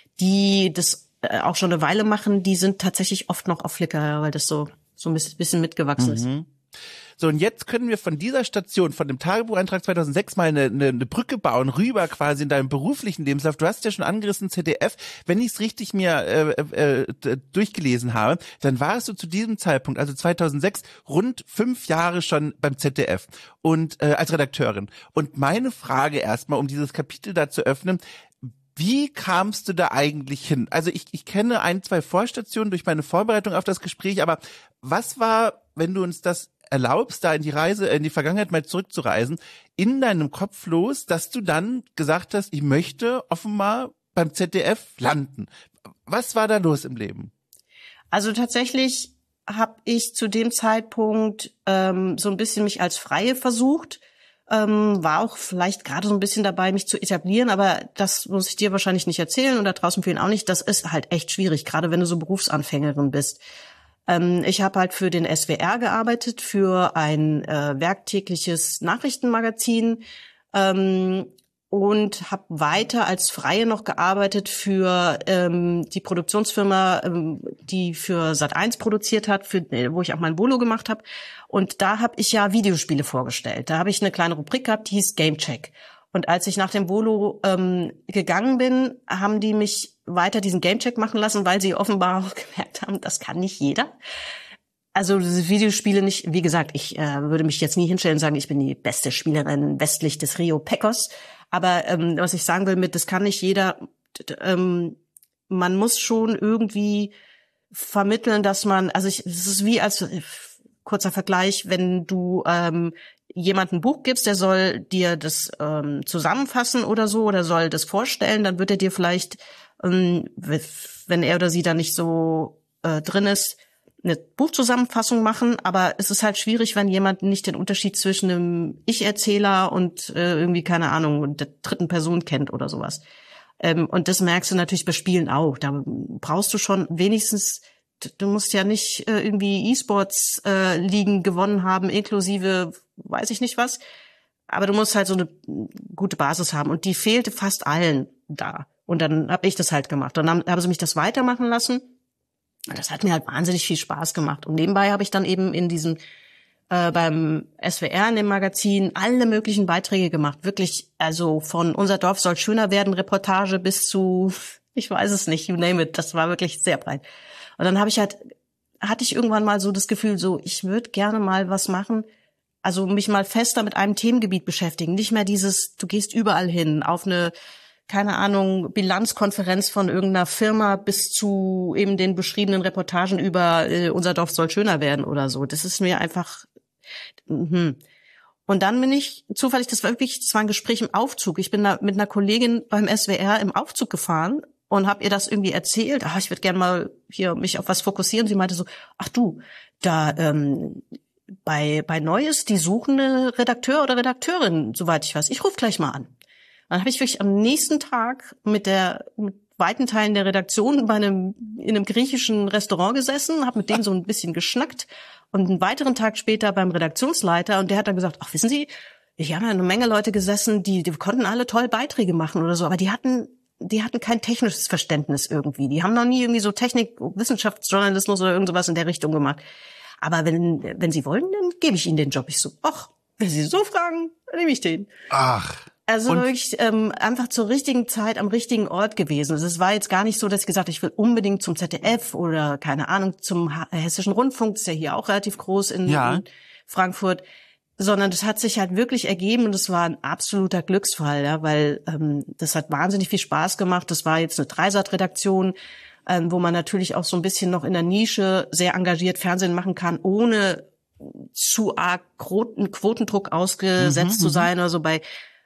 die das auch schon eine Weile machen, die sind tatsächlich oft noch auf Flickr, weil das so so ein bisschen mitgewachsen mhm. ist. So, und jetzt können wir von dieser Station, von dem Tagebucheintrag zweitausendsechs mal eine, eine, eine Brücke bauen, rüber quasi in deinem beruflichen Lebenslauf. Du hast ja schon angerissen Z D F. Wenn ich es richtig mir äh, äh, durchgelesen habe, dann warst du zu diesem Zeitpunkt, also zweitausendsechs, rund fünf Jahre schon beim Z D F und äh, als Redakteurin. Und meine Frage erstmal, um dieses Kapitel da zu öffnen: Wie kamst du da eigentlich hin? Also ich, ich kenne ein, zwei Vorstationen durch meine Vorbereitung auf das Gespräch, aber was war, wenn du uns das erlaubst, da in die Reise, in die Vergangenheit mal zurückzureisen, in deinem Kopf los, dass du dann gesagt hast, ich möchte offenbar beim Z D F landen? Was war da los im Leben? Also tatsächlich habe ich zu dem Zeitpunkt ähm, so ein bisschen mich als Freie versucht. Ähm, war auch vielleicht gerade so ein bisschen dabei, mich zu etablieren, aber das muss ich dir wahrscheinlich nicht erzählen und da draußen vielen auch nicht. Das ist halt echt schwierig, gerade wenn du so Berufsanfängerin bist. Ähm, ich habe halt für den S W R gearbeitet, für ein äh, werktägliches Nachrichtenmagazin ähm, und habe weiter als Freie noch gearbeitet für ähm, die Produktionsfirma, ähm, die für Sat eins produziert hat, für, wo ich auch mein Volo gemacht habe. Und da habe ich ja Videospiele vorgestellt. Da habe ich eine kleine Rubrik gehabt, die hieß Gamecheck. Und als ich nach dem Volo ähm, gegangen bin, haben die mich weiter diesen Gamecheck machen lassen, weil sie offenbar auch gemerkt haben, das kann nicht jeder. Also diese Videospiele nicht, wie gesagt, ich äh, würde mich jetzt nie hinstellen und sagen, ich bin die beste Spielerin westlich des Rio Pecos. Aber ähm, was ich sagen will mit, das kann nicht jeder, ähm, man muss schon irgendwie vermitteln, dass man, also ich, es ist wie als, kurzer Vergleich, wenn du ähm, jemand ein Buch gibst, der soll dir das ähm, zusammenfassen oder so oder soll das vorstellen, dann wird er dir vielleicht, ähm, wenn er oder sie da nicht so äh, drin ist, eine Buchzusammenfassung machen, aber es ist halt schwierig, wenn jemand nicht den Unterschied zwischen einem Ich-Erzähler und äh, irgendwie, keine Ahnung, der dritten Person kennt oder sowas. Ähm, und das merkst du natürlich bei Spielen auch. Da brauchst du schon wenigstens, du musst ja nicht äh, irgendwie E-Sports-Ligen äh, gewonnen haben, inklusive weiß ich nicht was, aber du musst halt so eine gute Basis haben und die fehlte fast allen da. Und dann habe ich das halt gemacht. Dann haben, haben sie mich das weitermachen lassen. Und das hat mir halt wahnsinnig viel Spaß gemacht. Und nebenbei habe ich dann eben in diesem, äh, beim S W R in dem Magazin alle möglichen Beiträge gemacht. Wirklich, also von Unser Dorf soll schöner werden, Reportage bis zu, ich weiß es nicht, you name it. Das war wirklich sehr breit. Und dann habe ich halt, hatte ich irgendwann mal so das Gefühl, so, ich würde gerne mal was machen, also mich mal fester mit einem Themengebiet beschäftigen. Nicht mehr dieses, du gehst überall hin, auf eine, keine Ahnung, Bilanzkonferenz von irgendeiner Firma bis zu eben den beschriebenen Reportagen über äh, Unser Dorf soll schöner werden oder so. Das ist mir einfach, mh. Und dann bin ich zufällig, das war wirklich, das war ein Gespräch im Aufzug. Ich bin da mit einer Kollegin beim S W R im Aufzug gefahren und habe ihr das irgendwie erzählt. Ah, ich würde gerne mal hier mich auf was fokussieren. Sie meinte so, ach du, da ähm, bei bei Neues, die suchen eine Redakteur oder Redakteurin, soweit ich weiß. Ich rufe gleich mal an. Dann habe ich wirklich am nächsten Tag mit der mit weiten Teilen der Redaktion bei einem in einem griechischen Restaurant gesessen, habe mit denen so ein bisschen geschnackt und einen weiteren Tag später beim Redaktionsleiter und der hat dann gesagt, ach wissen Sie, hier haben ja eine Menge Leute gesessen, die die konnten alle toll Beiträge machen oder so, aber die hatten die hatten kein technisches Verständnis irgendwie. Die haben noch nie irgendwie so Technik, Wissenschaftsjournalismus oder irgend sowas in der Richtung gemacht. Aber wenn wenn Sie wollen, dann gebe ich Ihnen den Job. Ich so, ach, wenn Sie so fragen, dann nehme ich den. Ach. Also Und wirklich ähm, einfach zur richtigen Zeit am richtigen Ort gewesen. Also es war jetzt gar nicht so, dass ich gesagt habe, ich will unbedingt zum Z D F oder, keine Ahnung, zum Hessischen Rundfunk, das ist ja hier auch relativ groß in, ja. in Frankfurt, sondern das hat sich halt wirklich ergeben und es war ein absoluter Glücksfall, ja, weil ähm, das hat wahnsinnig viel Spaß gemacht. Das war jetzt eine Dreisat-Redaktion, ähm, wo man natürlich auch so ein bisschen noch in der Nische sehr engagiert Fernsehen machen kann, ohne zu arg Quotendruck ausgesetzt mhm, zu sein oder so. Bei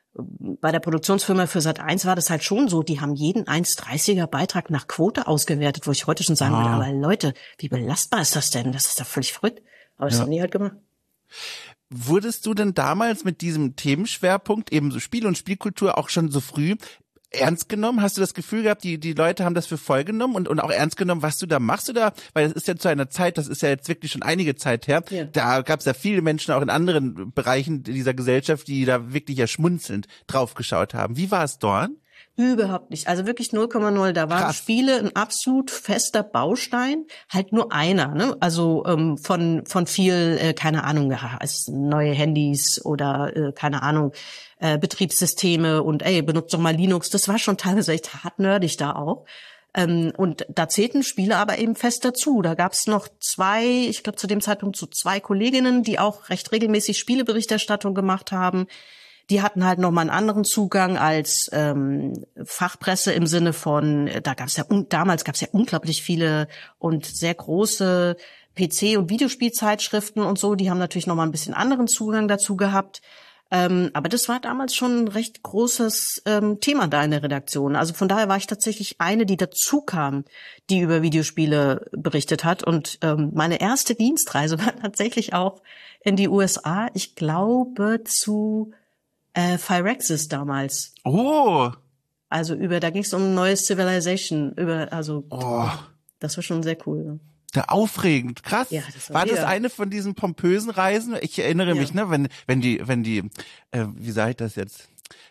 Bei der Produktionsfirma für Sat eins war das halt schon so, die haben jeden eins dreißiger Beitrag nach Quote ausgewertet, wo ich heute schon sagen ah. würde, aber Leute, wie belastbar ist das denn? Das ist doch völlig verrückt. Aber das ja. haben die halt gemacht. Wurdest du denn damals mit diesem Themenschwerpunkt, eben so Spiel und Spielkultur, auch schon so früh ernst genommen? Hast du das Gefühl gehabt, die die Leute haben das für voll genommen und und auch ernst genommen, was du da machst? Oder weil das ist ja zu einer Zeit, das ist ja jetzt wirklich schon einige Zeit her, ja. Da gab es ja viele Menschen auch in anderen Bereichen dieser Gesellschaft, die da wirklich ja schmunzelnd draufgeschaut haben. Wie war es dort? Überhaupt nicht. Also wirklich null Komma null. Da waren Krass. Spiele ein absolut fester Baustein, halt nur einer. Ne? Also ähm, von von viel, äh, keine Ahnung, ja, es neue Handys oder äh, keine Ahnung, äh, Betriebssysteme und ey, benutzt doch mal Linux. Das war schon teilweise echt hart nerdig da auch. Ähm, und da zählten Spiele aber eben fest dazu. Da gab es noch zwei, ich glaube zu dem Zeitpunkt so zwei Kolleginnen, die auch recht regelmäßig Spieleberichterstattung gemacht haben. Die hatten halt nochmal einen anderen Zugang als ähm, Fachpresse im Sinne von, da gab es ja, damals gab es ja unglaublich viele und sehr große P C- und Videospielzeitschriften und so. Die haben natürlich nochmal ein bisschen anderen Zugang dazu gehabt. Ähm, aber das war damals schon ein recht großes ähm, Thema da in der Redaktion. Also von daher war ich tatsächlich eine, die dazu kam, die über Videospiele berichtet hat. Und ähm, meine erste Dienstreise war tatsächlich auch in die U S A. Ich glaube zu Äh, Phyrexis damals. Oh. Also über, da ging es um ein neues Civilization, über, also oh. Das war schon sehr cool. Ne? Ja, aufregend, krass. Ja, das war war das eine von diesen pompösen Reisen? Ich erinnere ja. mich, ne, wenn wenn die, wenn die, äh, wie sage ich das jetzt?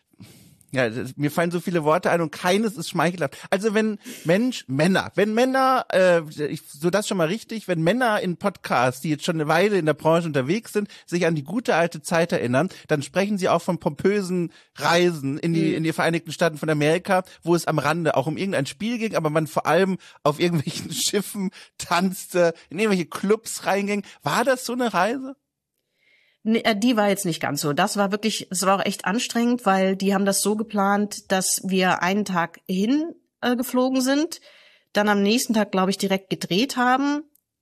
Ja, das, mir fallen so viele Worte ein und keines ist schmeichelhaft. Also wenn Mensch, Männer, wenn Männer, äh, ich, so das schon mal richtig, wenn Männer in Podcasts, die jetzt schon eine Weile in der Branche unterwegs sind, sich an die gute alte Zeit erinnern, dann sprechen sie auch von pompösen Reisen in die, mhm. in die Vereinigten Staaten von Amerika, wo es am Rande auch um irgendein Spiel ging, aber man vor allem auf irgendwelchen Schiffen tanzte, in irgendwelche Clubs reinging. War das so eine Reise? Nee, die war jetzt nicht ganz so. Das war wirklich, es war auch echt anstrengend, weil die haben das so geplant, dass wir einen Tag hin äh, geflogen sind, dann am nächsten Tag, glaube ich, direkt gedreht haben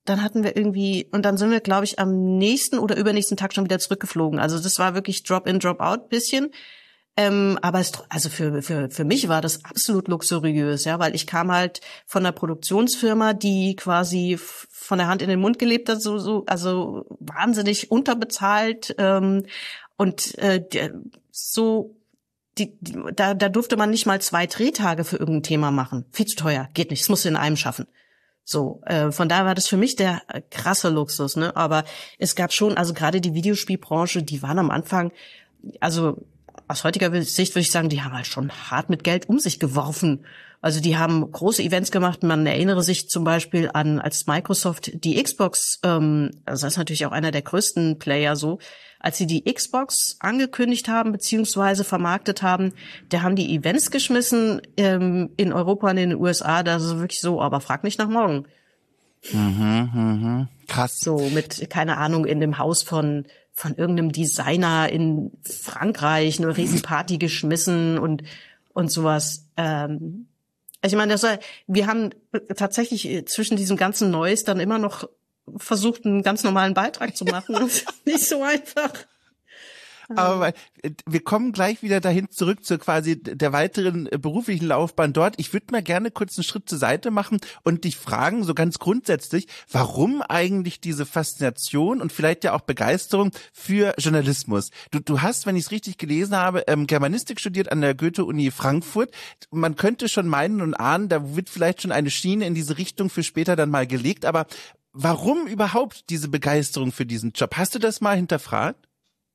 dann hatten wir irgendwie, und dann sind wir, glaube ich, am nächsten oder übernächsten Tag schon wieder zurückgeflogen. Also das war wirklich Drop-in, Drop-out bisschen. Ähm, aber es, also für, für, für mich war das absolut luxuriös, ja, weil ich kam halt von einer Produktionsfirma, die quasi von der Hand in den Mund gelebt hat, so, so, also wahnsinnig unterbezahlt, ähm, und, äh, so, die, die, da, da durfte man nicht mal zwei Drehtage für irgendein Thema machen. Viel zu teuer, geht nicht, das musst du in einem schaffen. So, äh, von daher war das für mich der äh, krasse Luxus, ne? Aber es gab schon, also gerade die Videospielbranche, die waren am Anfang, also aus heutiger Sicht würde ich sagen, die haben halt schon hart mit Geld um sich geworfen. Also die haben große Events gemacht. Man erinnere sich zum Beispiel an, als Microsoft die Xbox, ähm, also das ist natürlich auch einer der größten Player so, als sie die Xbox angekündigt haben beziehungsweise vermarktet haben, da haben die Events geschmissen ähm, in Europa und in den U S A, das ist wirklich so, aber frag nicht nach morgen. Mhm, mhm. Krass. So mit, keine Ahnung, in dem Haus von von irgendeinem Designer in Frankreich eine Riesenparty geschmissen und und sowas. Ähm, ich meine, das war, wir haben tatsächlich zwischen diesem ganzen Neues dann immer noch versucht, einen ganz normalen Beitrag zu machen. Das ist nicht so einfach. Aber wir kommen gleich wieder dahin zurück zu quasi der weiteren beruflichen Laufbahn dort. Ich würde mal gerne kurz einen Schritt zur Seite machen und dich fragen, so ganz grundsätzlich, warum eigentlich diese Faszination und vielleicht ja auch Begeisterung für Journalismus? Du, du hast, wenn ich es richtig gelesen habe, ähm, Germanistik studiert an der Goethe-Uni Frankfurt. Man könnte schon meinen und ahnen, da wird vielleicht schon eine Schiene in diese Richtung für später dann mal gelegt. Aber warum überhaupt diese Begeisterung für diesen Job? Hast du das mal hinterfragt?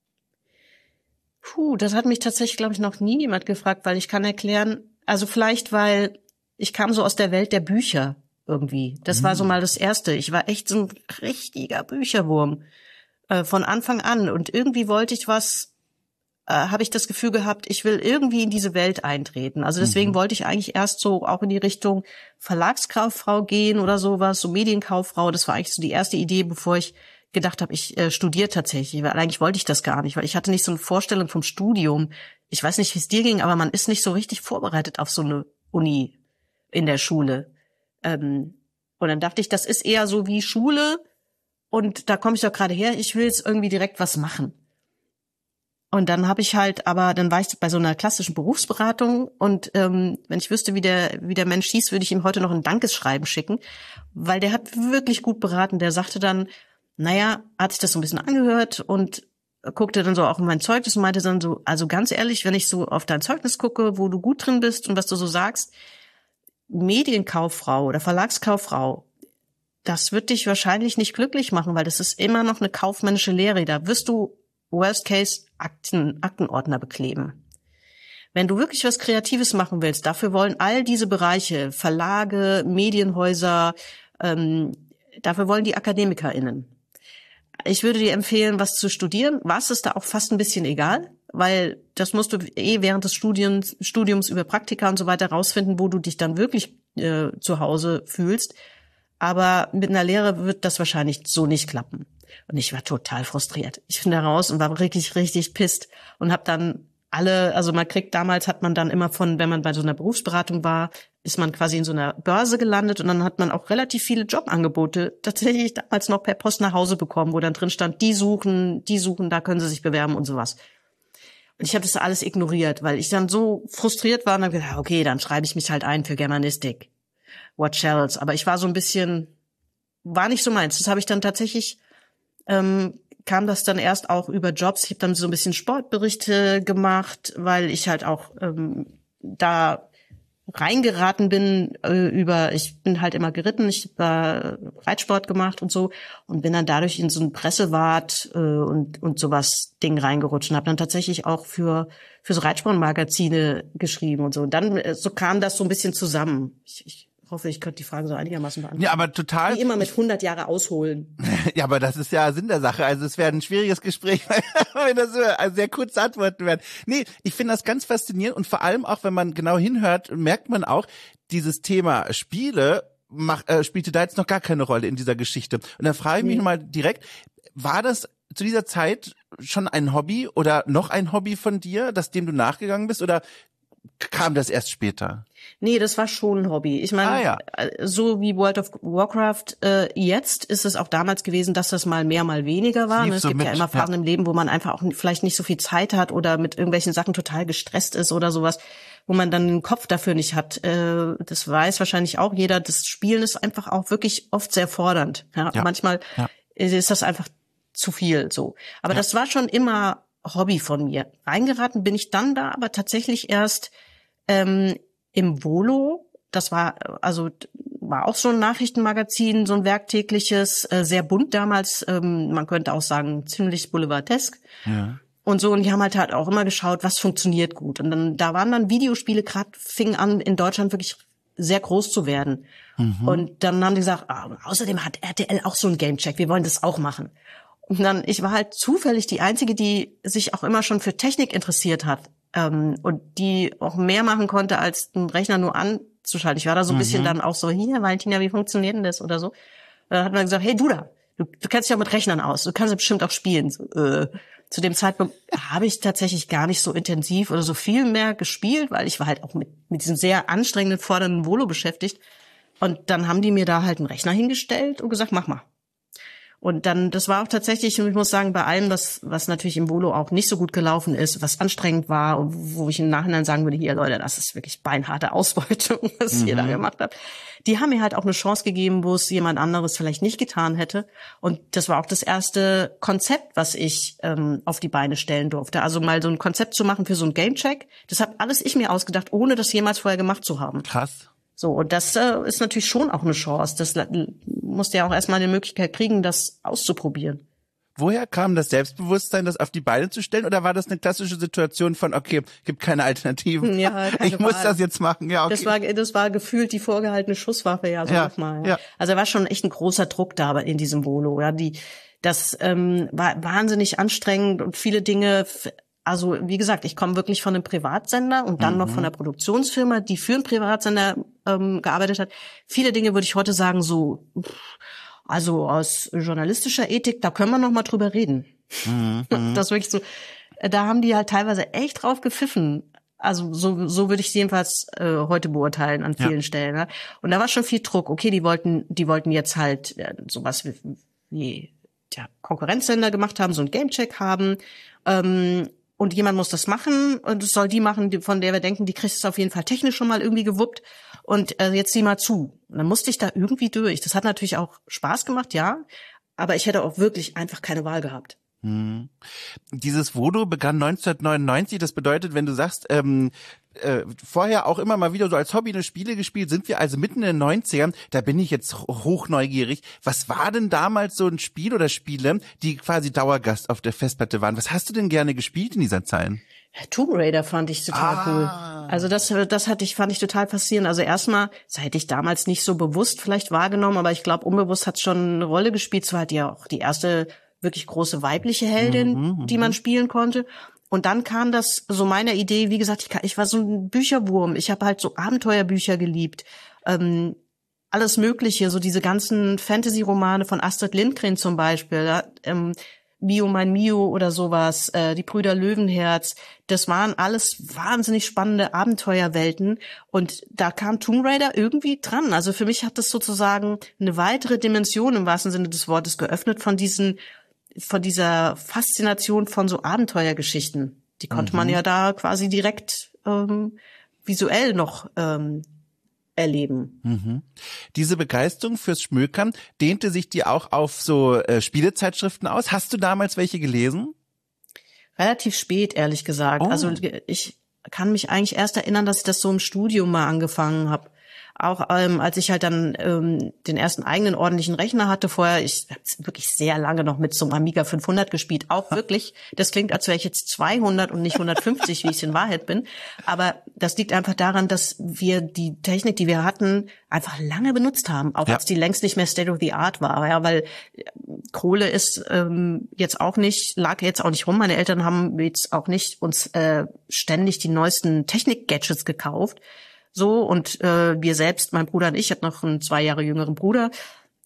Puh, das hat mich tatsächlich, glaube ich, noch nie jemand gefragt, weil ich kann erklären, also vielleicht, weil ich kam so aus der Welt der Bücher irgendwie. Das mhm. war so mal das Erste. Ich war echt so ein richtiger Bücherwurm äh, von Anfang an. Und irgendwie wollte ich was, äh, habe ich das Gefühl gehabt, ich will irgendwie in diese Welt eintreten. Also deswegen mhm. wollte ich eigentlich erst so auch in die Richtung Verlagskauffrau gehen oder sowas, so Medienkauffrau. Das war eigentlich so die erste Idee, bevor ich gedacht habe, ich äh, studiere tatsächlich, weil eigentlich wollte ich das gar nicht, weil ich hatte nicht so eine Vorstellung vom Studium. Ich weiß nicht, wie es dir ging, aber man ist nicht so richtig vorbereitet auf so eine Uni in der Schule. Ähm, und dann dachte ich, das ist eher so wie Schule und da komme ich doch gerade her, ich will jetzt irgendwie direkt was machen. Und dann habe ich halt, aber dann war ich bei so einer klassischen Berufsberatung und ähm, wenn ich wüsste, wie der wie der Mensch hieß, würde ich ihm heute noch ein Dankesschreiben schicken, weil der hat wirklich gut beraten. Der sagte dann, naja, hat sich das so ein bisschen angehört und guckte dann so auch in mein Zeugnis und meinte dann so, also ganz ehrlich, wenn ich so auf dein Zeugnis gucke, wo du gut drin bist und was du so sagst, Medienkauffrau oder Verlagskauffrau, das wird dich wahrscheinlich nicht glücklich machen, weil das ist immer noch eine kaufmännische Lehre. Da wirst du Worst Case Akten, Aktenordner bekleben. Wenn du wirklich was Kreatives machen willst, dafür wollen all diese Bereiche, Verlage, Medienhäuser, ähm, dafür wollen die AkademikerInnen. Ich würde dir empfehlen, was zu studieren. Was ist da auch fast ein bisschen egal, weil das musst du eh während des Studiums, Studiums über Praktika und so weiter rausfinden, wo du dich dann wirklich äh, zu Hause fühlst. Aber mit einer Lehre wird das wahrscheinlich so nicht klappen. Und ich war total frustriert. Ich bin da raus und war richtig, richtig pisst und habe dann alle, also man kriegt, damals hat man dann immer von, wenn man bei so einer Berufsberatung war, ist man quasi in so einer Börse gelandet und dann hat man auch relativ viele Jobangebote tatsächlich damals noch per Post nach Hause bekommen, wo dann drin stand, die suchen, die suchen, da können sie sich bewerben und sowas. Und ich habe das alles ignoriert, weil ich dann so frustriert war und habe gedacht, okay, dann schreibe ich mich halt ein für Germanistik. What else? Aber ich war so ein bisschen, war nicht so meins. Das habe ich dann tatsächlich, ähm, kam das dann erst auch über Jobs. Ich habe dann so ein bisschen Sportberichte gemacht, weil ich halt auch ähm, da reingeraten bin äh, über, ich bin halt immer geritten, ich habe äh, Reitsport gemacht und so und bin dann dadurch in so ein Pressewart äh, und und sowas Ding reingerutscht und habe dann tatsächlich auch für für so Reitsportmagazine geschrieben und so. Und dann äh, so kam das so ein bisschen zusammen. Ich, ich hoffe, ich könnte die Frage so einigermaßen beantworten. Ja, aber total. Wie immer mit hundert Jahre ausholen. Ja, aber das ist ja Sinn der Sache. Also es wäre ein schwieriges Gespräch, wenn das so also sehr kurze Antworten wären. Nee, ich finde das ganz faszinierend und vor allem auch, wenn man genau hinhört, merkt man auch, dieses Thema Spiele mach, äh, spielte da jetzt noch gar keine Rolle in dieser Geschichte. Und dann frage ich mich mhm. mal direkt, war das zu dieser Zeit schon ein Hobby oder noch ein Hobby von dir, das dem du nachgegangen bist? Oder kam das erst später? Nee, das war schon ein Hobby. Ich meine, ah, ja. so wie World of Warcraft äh, jetzt ist es auch damals gewesen, dass das mal mehr, mal weniger war. Es so gibt mit, ja immer Phasen ja. im Leben, wo man einfach auch vielleicht nicht so viel Zeit hat oder mit irgendwelchen Sachen total gestresst ist oder sowas, wo man dann den Kopf dafür nicht hat. Äh, das weiß wahrscheinlich auch jeder. Das Spielen ist einfach auch wirklich oft sehr fordernd. Ja, ja. Manchmal ja. ist das einfach zu viel so. Aber ja. das war schon immer Hobby von mir. Reingeraten bin ich dann da aber tatsächlich erst ähm, im Volo. Das war also war auch so ein Nachrichtenmagazin, so ein werktägliches, äh, sehr bunt damals. Ähm, man könnte auch sagen ziemlich boulevardesk. Ja. Und so, und die haben halt, halt auch immer geschaut, was funktioniert gut. Und dann da waren dann Videospiele, gerade fingen an in Deutschland wirklich sehr groß zu werden. Mhm. Und dann haben die gesagt, ah, außerdem hat R T L auch so einen Gamecheck, wir wollen das auch machen. Und dann, ich war halt zufällig die Einzige, die sich auch immer schon für Technik interessiert hat ähm, und die auch mehr machen konnte, als den Rechner nur anzuschalten. Ich war da so ein mhm. bisschen dann auch so, hier, Valentina, wie funktioniert denn das oder so? Und dann hat man gesagt, hey, du da, du, du kennst dich ja mit Rechnern aus, du kannst ja bestimmt auch spielen. So, äh. Zu dem Zeitpunkt habe ich tatsächlich gar nicht so intensiv oder so viel mehr gespielt, weil ich war halt auch mit, mit diesem sehr anstrengenden, fordernden Volo beschäftigt. Und dann haben die mir da halt einen Rechner hingestellt und gesagt, mach mal. Und dann, das war auch tatsächlich, ich muss sagen, bei allem, was, was natürlich im Volo auch nicht so gut gelaufen ist, was anstrengend war und wo ich im Nachhinein sagen würde, hier Leute, das ist wirklich beinharte Ausbeutung, was mhm. ihr da gemacht habt. Die haben mir halt auch eine Chance gegeben, wo es jemand anderes vielleicht nicht getan hätte. Und das war auch das erste Konzept, was ich ähm, auf die Beine stellen durfte. Also mal so ein Konzept zu machen für so einen Gamecheck. Das habe alles ich mir ausgedacht, ohne das jemals vorher gemacht zu haben. Krass. So, und das äh, ist natürlich schon auch eine Chance. Das musst du ja auch erstmal eine Möglichkeit kriegen, das auszuprobieren. Woher kam das Selbstbewusstsein, das auf die Beine zu stellen? Oder war das eine klassische Situation von, okay, gibt keine Alternativen, ja, keine ich muss Wahl. das jetzt machen? Ja, okay. Das war, das war gefühlt die vorgehaltene Schusswaffe, ja, so ja, nochmal. Ja. Ja. Also da war schon echt ein großer Druck da in diesem Volo. Ja, die, das ähm, war wahnsinnig anstrengend und viele Dinge. Also wie gesagt, ich komme wirklich von einem Privatsender und dann mhm. noch von einer Produktionsfirma, die für einen Privatsender ähm, gearbeitet hat. Viele Dinge würde ich heute sagen, so, also aus journalistischer Ethik, da können wir noch mal drüber reden. Mhm. Das wirklich so, da haben die halt teilweise echt drauf gepfiffen. Also so, so würde ich sie jedenfalls äh, heute beurteilen an vielen ja. Stellen. Ne? Und da war schon viel Druck. Okay, die wollten, die wollten jetzt halt äh, sowas wie, wie ja, Konkurrenzsender gemacht haben, so einen Gamecheck haben. Ähm, Und jemand muss das machen und es soll die machen, die, von der wir denken, die kriegt es auf jeden Fall technisch schon mal irgendwie gewuppt. Und äh, jetzt sieh mal zu. Und dann musste ich da irgendwie durch. Das hat natürlich auch Spaß gemacht, ja. Aber ich hätte auch wirklich einfach keine Wahl gehabt. Hm. Dieses Voodoo begann neunzehnhundertneunundneunzig. Das bedeutet, wenn du sagst, ähm, äh, vorher auch immer mal wieder so als Hobby eine Spiele gespielt, sind wir also mitten in den neunzigern. Da bin ich jetzt hochneugierig. Was war denn damals so ein Spiel oder Spiele, die quasi Dauergast auf der Festplatte waren? Was hast du denn gerne gespielt in dieser Zeit? Tomb Raider fand ich total ah. cool. Also das, das hatte ich, fand ich total faszinierend. Also erstmal, das hätte ich damals nicht so bewusst vielleicht wahrgenommen, aber ich glaube, unbewusst hat es schon eine Rolle gespielt. Es war halt ja auch die erste wirklich große weibliche Heldin, mhm, die man spielen konnte. Und dann kam das so meiner Idee, wie gesagt, ich, ich war so ein Bücherwurm. Ich habe halt so Abenteuerbücher geliebt. Ähm, alles Mögliche, so diese ganzen Fantasy-Romane von Astrid Lindgren zum Beispiel. Ja, ähm, Mio, mein Mio oder sowas, äh, die Brüder Löwenherz. Das waren alles wahnsinnig spannende Abenteuerwelten. Und da kam Tomb Raider irgendwie dran. Also für mich hat das sozusagen eine weitere Dimension im wahrsten Sinne des Wortes geöffnet von diesen von dieser Faszination von so Abenteuergeschichten. Die konnte mhm. man ja da quasi direkt ähm, visuell noch ähm, erleben. Mhm. Diese Begeisterung fürs Schmökern dehnte sich dir auch auf so äh, Spielezeitschriften aus? Hast du damals welche gelesen? Relativ spät, ehrlich gesagt. Oh. Also ich kann mich eigentlich erst erinnern, dass ich das so im Studium mal angefangen habe. Auch ähm, als ich halt dann ähm, den ersten eigenen ordentlichen Rechner hatte vorher, ich habe wirklich sehr lange noch mit so einem Amiga fünfhundert gespielt, auch wirklich, das klingt, als wäre ich jetzt zweihundert und nicht hundertfünfzig, wie ich in Wahrheit bin, aber das liegt einfach daran, dass wir die Technik, die wir hatten, einfach lange benutzt haben, auch ja. als die längst nicht mehr State of the Art war, ja, weil Kohle ist ähm, jetzt auch nicht, lag jetzt auch nicht rum, meine Eltern haben jetzt auch nicht uns äh, ständig die neuesten Technik-Gadgets gekauft, so, und äh, wir selbst, mein Bruder und ich, ich habe noch einen zwei Jahre jüngeren Bruder,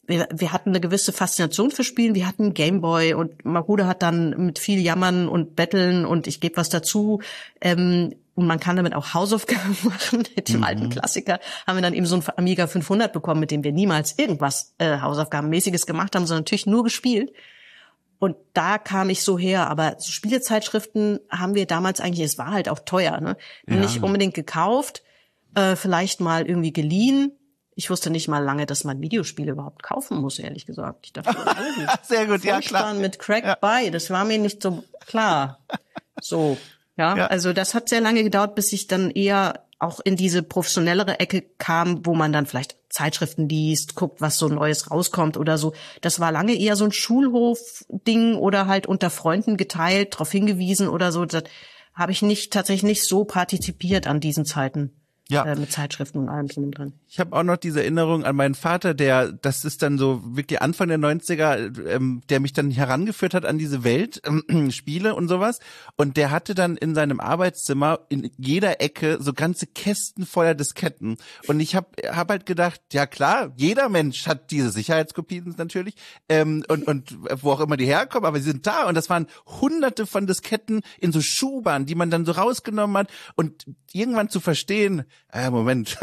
wir, wir hatten eine gewisse Faszination für Spielen. Wir hatten Gameboy und mein Bruder hat dann mit viel Jammern und Betteln und ich gebe was dazu. Ähm, und man kann damit auch Hausaufgaben machen. Mit dem mhm. alten Klassiker haben wir dann eben so ein Amiga fünfhundert bekommen, mit dem wir niemals irgendwas äh, Hausaufgabenmäßiges gemacht haben, sondern natürlich nur gespielt. Und da kam ich so her. Aber so Spielezeitschriften haben wir damals eigentlich, es war halt auch teuer, ne? Ja. Nicht unbedingt gekauft, äh, vielleicht mal irgendwie geliehen. Ich wusste nicht mal lange, dass man Videospiele überhaupt kaufen muss, ehrlich gesagt. Ich dachte, oh, sehr gut, ja klar. Mit Crack ja. bei, das war mir nicht so klar. So, ja? ja, also das hat sehr lange gedauert, bis ich dann eher auch in diese professionellere Ecke kam, wo man dann vielleicht Zeitschriften liest, guckt, was so Neues rauskommt oder so. Das war lange eher so ein Schulhof-Ding oder halt unter Freunden geteilt, darauf hingewiesen oder so. Das habe ich nicht tatsächlich nicht so partizipiert an diesen Zeiten. Ja. Äh, mit Zeitschriften und allem drum und dran. Ich habe auch noch diese Erinnerung an meinen Vater, der, das ist dann so wirklich Anfang der neunziger, ähm, der mich dann herangeführt hat an diese Welt, ähm, Spiele und sowas. Und der hatte dann in seinem Arbeitszimmer in jeder Ecke so ganze Kästen voller Disketten. Und ich habe hab halt gedacht, ja klar, jeder Mensch hat diese Sicherheitskopien natürlich ähm, und, und wo auch immer die herkommen, aber sie sind da. Und das waren hunderte von Disketten in so Schubern, die man dann so rausgenommen hat. Und irgendwann zu verstehen, äh, Moment,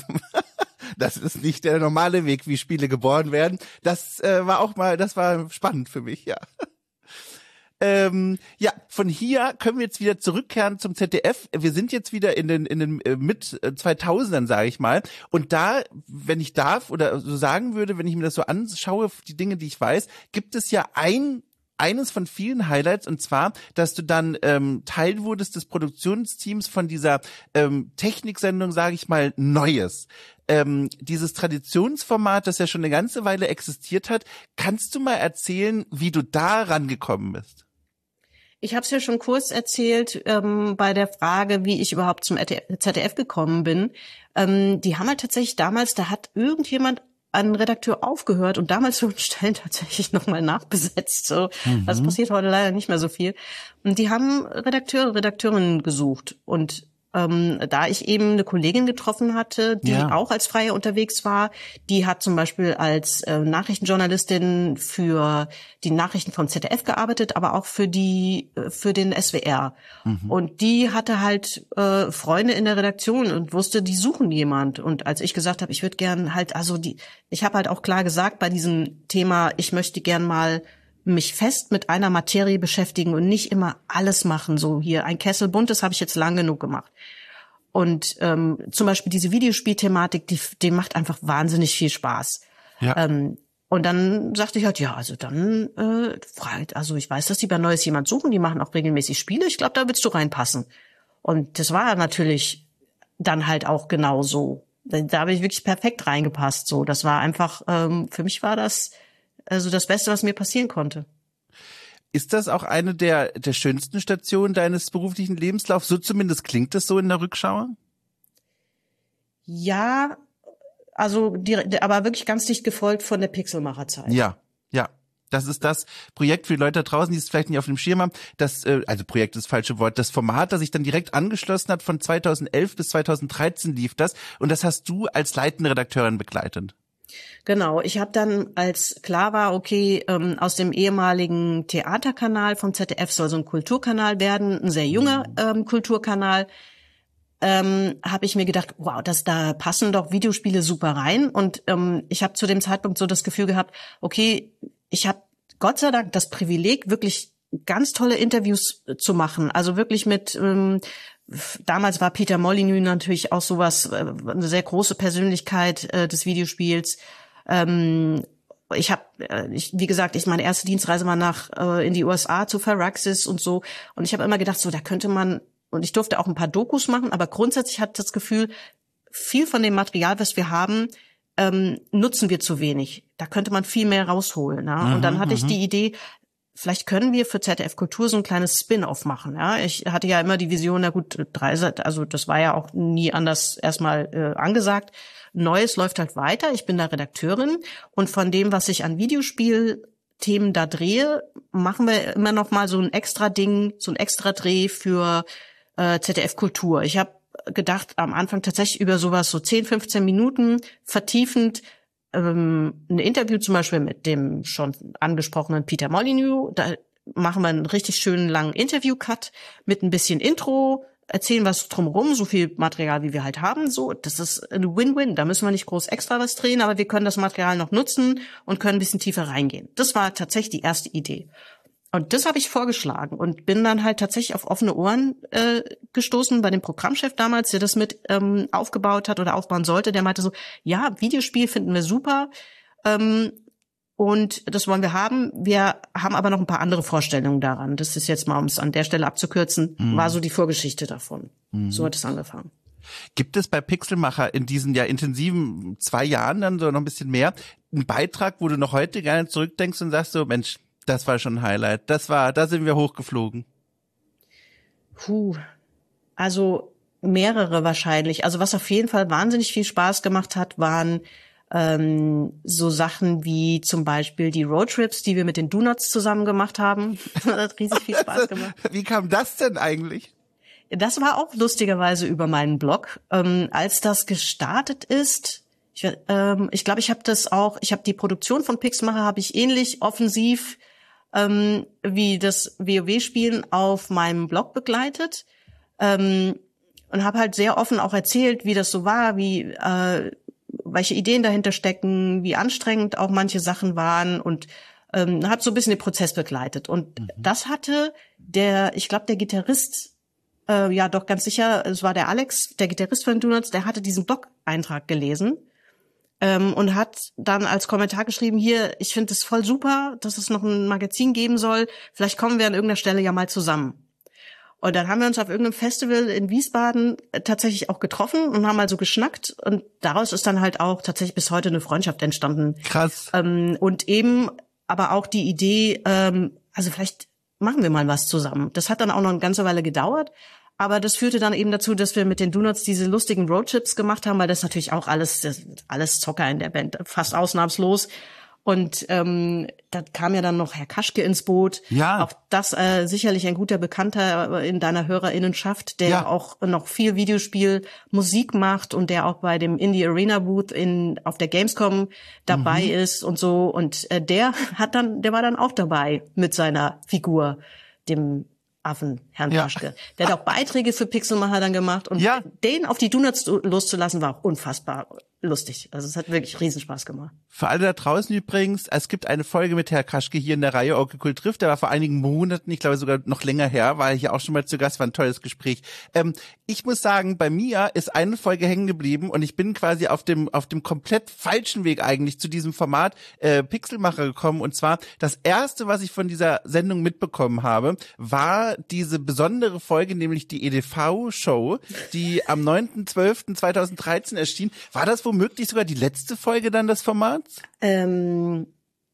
das ist nicht der normale Weg, wie Spiele geboren werden. Das äh, war auch mal, das war spannend für mich, ja. Ähm, ja, von hier können wir jetzt wieder zurückkehren zum Z D F. Wir sind jetzt wieder in den in den äh, mit zweitausendern, sage ich mal. Und da, wenn ich darf oder so sagen würde, wenn ich mir das so anschaue, die Dinge, die ich weiß, gibt es ja ein eines von vielen Highlights, und zwar, dass du dann ähm, Teil wurdest des Produktionsteams von dieser ähm, Techniksendung, sage ich mal, Neues. Ähm, dieses Traditionsformat, das ja schon eine ganze Weile existiert hat. Kannst du mal erzählen, wie du da rangekommen bist? Ich habe es ja schon kurz erzählt ähm, bei der Frage, wie ich überhaupt zum Z D F gekommen bin. Ähm, die haben halt tatsächlich damals, da hat irgendjemand ein Redakteur aufgehört und damals so Stellen tatsächlich nochmal nachbesetzt. So, mhm. Das passiert heute leider nicht mehr so viel. Und die haben Redakteure, Redakteurinnen gesucht. Und ähm, da ich eben eine Kollegin getroffen hatte, die ja. auch als Freie unterwegs war, die hat zum Beispiel als äh, Nachrichtenjournalistin für die Nachrichten vom Z D F gearbeitet, aber auch für die für den S W R. Mhm. Und die hatte halt äh, Freunde in der Redaktion und wusste, die suchen jemand. Und als ich gesagt habe, ich würde gern halt, also die, ich habe halt auch klar gesagt bei diesem Thema, ich möchte gern mal mich fest mit einer Materie beschäftigen und nicht immer alles machen. So hier ein Kessel bunt, das habe ich jetzt lang genug gemacht. Und ähm, zum Beispiel diese Videospielthematik, die, die macht einfach wahnsinnig viel Spaß. Ja. Ähm, und dann sagte ich halt, ja, also dann äh, fragt, also ich weiß, dass die bei Neues jemand suchen, die machen auch regelmäßig Spiele. Ich glaube, da willst du reinpassen. Und das war natürlich dann halt auch genau so. Da, da habe ich wirklich perfekt reingepasst. So, das war einfach, ähm, für mich war das also das Beste, was mir passieren konnte. Ist das auch eine der der schönsten Stationen deines beruflichen Lebenslaufs? So zumindest klingt es so in der Rückschau? Ja, also die, aber wirklich ganz dicht gefolgt von der Pixelmacherzeit. Ja, ja. Das ist das Projekt für die Leute da draußen, die es vielleicht nicht auf dem Schirm haben. Das, äh, also Projekt ist das falsche Wort. Das Format, das sich dann direkt angeschlossen hat, von zweitausendelf bis zweitausenddreizehn lief das. Und das hast du als leitende Redakteurin begleitet. Genau, ich habe dann, als klar war, okay, ähm, aus dem ehemaligen Theaterkanal vom Z D F soll so ein Kulturkanal werden, ein sehr junger ähm, Kulturkanal, ähm, habe ich mir gedacht, wow, das da passen doch Videospiele super rein. Und ähm, ich habe zu dem Zeitpunkt so das Gefühl gehabt, okay, ich habe Gott sei Dank das Privileg, wirklich ganz tolle Interviews zu machen. Also wirklich mit ähm, damals war Peter Molyneux natürlich auch sowas, äh, eine sehr große Persönlichkeit äh, des Videospiels. Ähm, ich habe, äh, ich, wie gesagt, ich meine erste Dienstreise war nach äh, in die U S A zu Firaxis und so. Und ich habe immer gedacht, so da könnte man, und ich durfte auch ein paar Dokus machen, aber grundsätzlich hatte ich das Gefühl, viel von dem Material, was wir haben, ähm, nutzen wir zu wenig. Da könnte man viel mehr rausholen. Ja? Mhm, und dann hatte ich die Idee, vielleicht können wir für Z D F Kultur so ein kleines Spin-off machen. Ja, ich hatte ja immer die Vision, na gut, drei, also das war ja auch nie anders erstmal äh, angesagt. Neues läuft halt weiter. Ich bin da Redakteurin und von dem, was ich an Videospielthemen da drehe, machen wir immer noch mal so ein extra Ding, so ein extra Dreh für äh, Z D F Kultur. Ich habe gedacht, am Anfang tatsächlich über sowas so zehn, fünfzehn Minuten vertiefend ähm, ein Interview zum Beispiel mit dem schon angesprochenen Peter Molyneux. Da machen wir einen richtig schönen langen Interview-Cut mit ein bisschen Intro, erzählen was drumherum, so viel Material, wie wir halt haben. So, das ist ein Win-Win. Da müssen wir nicht groß extra was drehen, aber wir können das Material noch nutzen und können ein bisschen tiefer reingehen. Das war tatsächlich die erste Idee. Und das habe ich vorgeschlagen und bin dann halt tatsächlich auf offene Ohren äh, gestoßen bei dem Programmchef damals, der das mit ähm, aufgebaut hat oder aufbauen sollte. Der meinte so, ja, Videospiel finden wir super ähm, und das wollen wir haben. Wir haben aber noch ein paar andere Vorstellungen daran. Das ist jetzt mal, um es an der Stelle abzukürzen, mhm. war so die Vorgeschichte davon. Mhm. So hat es angefangen. Gibt es bei Pixelmacher in diesen ja intensiven zwei Jahren dann so noch ein bisschen mehr einen Beitrag, wo du noch heute gerne zurückdenkst und sagst so, Mensch, das war schon ein Highlight. Das war, da sind wir hochgeflogen. Puh, also mehrere wahrscheinlich. Also was auf jeden Fall wahnsinnig viel Spaß gemacht hat, waren ähm, so Sachen wie zum Beispiel die Roadtrips, die wir mit den Donuts zusammen gemacht haben. Das hat riesig viel Spaß gemacht. Wie kam das denn eigentlich? Das war auch lustigerweise über meinen Blog. Ähm, als das gestartet ist, ich, ähm, ich glaube, ich habe das auch, ich habe die Produktion von Pixelmacher habe ich ähnlich offensiv ähm, wie das WoW-Spielen auf meinem Blog begleitet ähm, und habe halt sehr offen auch erzählt, wie das so war, wie äh, welche Ideen dahinter stecken, wie anstrengend auch manche Sachen waren und ähm, habe so ein bisschen den Prozess begleitet. Und mhm. das hatte der, ich glaube, der Gitarrist, äh, ja doch ganz sicher, es war der Alex, der Gitarrist von Donuts, der hatte diesen Blog-Eintrag gelesen. Ähm, und hat dann als Kommentar geschrieben, hier, ich finde es voll super, dass es noch ein Magazin geben soll. Vielleicht kommen wir an irgendeiner Stelle ja mal zusammen. Und dann haben wir uns auf irgendeinem Festival in Wiesbaden tatsächlich auch getroffen und haben also geschnackt. Und daraus ist dann halt auch tatsächlich bis heute eine Freundschaft entstanden. Krass. Ähm, und eben aber auch die Idee, ähm, also vielleicht machen wir mal was zusammen. Das hat dann auch noch eine ganze Weile gedauert. Aber das führte dann eben dazu, dass wir mit den Donuts diese lustigen Roadtrips gemacht haben, weil das natürlich auch alles, das, alles Zocker in der Band, fast ausnahmslos. Und ähm, da kam ja dann noch Herr Kaschke ins Boot. Ja. Auch das äh, sicherlich ein guter Bekannter in deiner Hörerinnenschaft, der ja. auch noch viel Videospielmusik macht und der auch bei dem Indie Arena Booth in auf der Gamescom dabei mhm. ist und so. Und äh, der hat dann, der war dann auch dabei mit seiner Figur, dem Affen, Herrn ja. Kaschke. Der hat auch Beiträge für Pixelmacher dann gemacht und ja. den auf die Donuts loszulassen war auch unfassbar lustig. Also es hat wirklich Riesenspaß gemacht. Für alle da draußen übrigens, es gibt eine Folge mit Herr Kaschke hier in der Reihe Onkel Kult trifft. Der war vor einigen Monaten, ich glaube sogar noch länger her, war hier auch schon mal zu Gast, war ein tolles Gespräch. Ähm, ich muss sagen, bei mir ist eine Folge hängen geblieben und ich bin quasi auf dem auf dem komplett falschen Weg eigentlich zu diesem Format äh, Pixelmacher gekommen. Und zwar das erste, was ich von dieser Sendung mitbekommen habe, war diese besondere Folge, nämlich die E D V-Show, die am neunten zwölften zweitausenddreizehn erschien. War das womöglich sogar die letzte Folge dann des Formats? Ähm,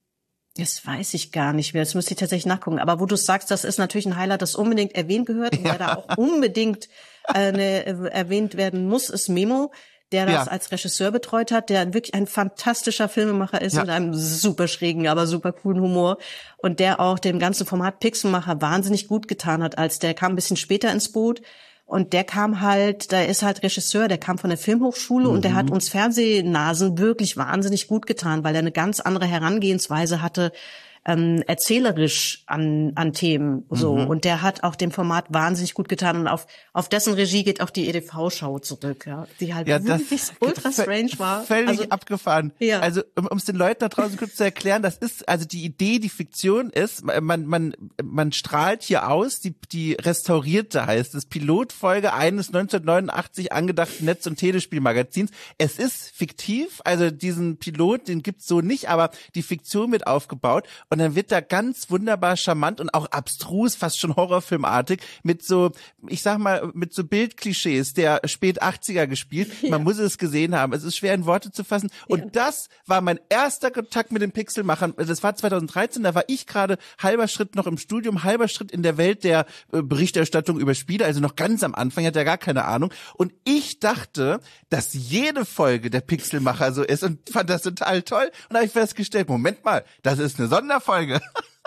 das weiß ich gar nicht mehr. Das müsste ich tatsächlich nachgucken. Aber wo du sagst, das ist natürlich ein Highlight, das unbedingt erwähnt gehört und ja. der da auch unbedingt äh, ne, erwähnt werden muss, ist Memo, der das ja. als Regisseur betreut hat, der wirklich ein fantastischer Filmemacher ist ja. mit einem super schrägen, aber super coolen Humor und der auch dem ganzen Format Pixelmacher wahnsinnig gut getan hat, als der kam ein bisschen später ins Boot. Und der kam halt, der ist halt Regisseur, der kam von der Filmhochschule mhm. und der hat uns Fernsehnasen wirklich wahnsinnig gut getan, weil er eine ganz andere Herangehensweise hatte, ähm, erzählerisch an an Themen so mhm. und der hat auch dem Format wahnsinnig gut getan und auf auf dessen Regie geht auch die E D V-Show zurück, ja, die halt ja, wirklich ultra strange war. Völlig also, abgefahren. Ja. Also um es den Leuten da draußen kurz zu erklären, das ist also die Idee, die Fiktion ist, man man man strahlt hier aus, die die restaurierte heißt es, Pilotfolge eines neunzehnhundertneunundachtzig angedachten Netz- und Telespielmagazins. Es ist fiktiv, also diesen Pilot, den gibt's so nicht, aber die Fiktion wird aufgebaut. Und dann wird da ganz wunderbar charmant und auch abstrus, fast schon horrorfilmartig, mit so, ich sag mal, mit so Bildklischees der spät achtziger gespielt. Ja. Man muss es gesehen haben. Es ist schwer in Worte zu fassen. Und ja. das war mein erster Kontakt mit den Pixelmachern. Das war zweitausenddreizehn, da war ich gerade halber Schritt noch im Studium, halber Schritt in der Welt der äh, Berichterstattung über Spiele, also noch ganz am Anfang, hatte ja gar keine Ahnung. Und ich dachte, dass jede Folge der Pixelmacher so ist und fand das total toll. Und da habe ich festgestellt, Moment mal, das ist eine Sonderfolge. Folge.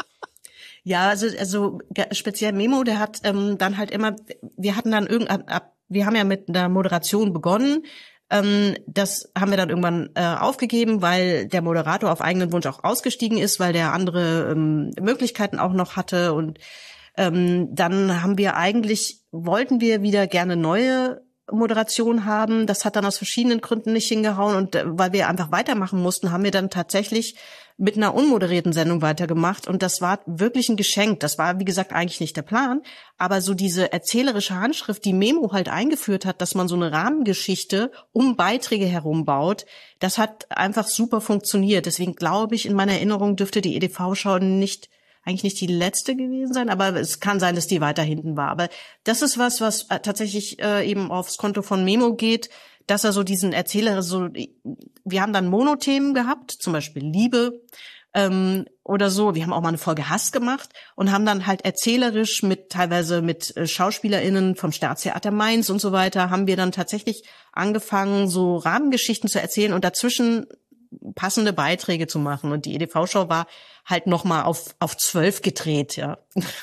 Ja, also also speziell Memo, der hat ähm, dann halt immer, wir hatten dann irgendwann, wir haben ja mit einer Moderation begonnen, Ähm, das haben wir dann irgendwann äh, aufgegeben, weil der Moderator auf eigenen Wunsch auch ausgestiegen ist, weil der andere ähm, Möglichkeiten auch noch hatte. Und ähm, dann haben wir eigentlich, wollten wir wieder gerne neue Moderation haben. Das hat dann aus verschiedenen Gründen nicht hingehauen. Und äh, weil wir einfach weitermachen mussten, haben wir dann tatsächlich mit einer unmoderierten Sendung weitergemacht. Und das war wirklich ein Geschenk. Das war, wie gesagt, eigentlich nicht der Plan. Aber so diese erzählerische Handschrift, die Memo halt eingeführt hat, dass man so eine Rahmengeschichte um Beiträge herum baut, das hat einfach super funktioniert. Deswegen glaube ich, in meiner Erinnerung dürfte die E D V-Schau nicht eigentlich nicht die letzte gewesen sein, aber es kann sein, dass die weiter hinten war. Aber das ist was, was tatsächlich äh, eben aufs Konto von Memo geht, dass er so diesen Erzähler so, wir haben dann Monothemen gehabt, zum Beispiel Liebe ähm, oder so. Wir haben auch mal eine Folge Hass gemacht und haben dann halt erzählerisch mit teilweise mit äh, SchauspielerInnen vom Staatstheater Mainz und so weiter, haben wir dann tatsächlich angefangen, so Rahmengeschichten zu erzählen und dazwischen passende Beiträge zu machen. Und die E D V-Schau war halt noch mal auf auf zwölf gedreht, ja.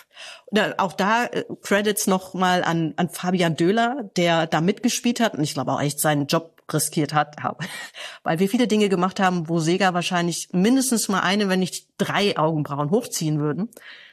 Und auch da äh, Credits noch mal an an Fabian Döhler, der da mitgespielt hat und ich glaube auch echt seinen Job riskiert hat, weil wir viele Dinge gemacht haben, wo Sega wahrscheinlich mindestens mal eine, wenn nicht drei Augenbrauen hochziehen würden,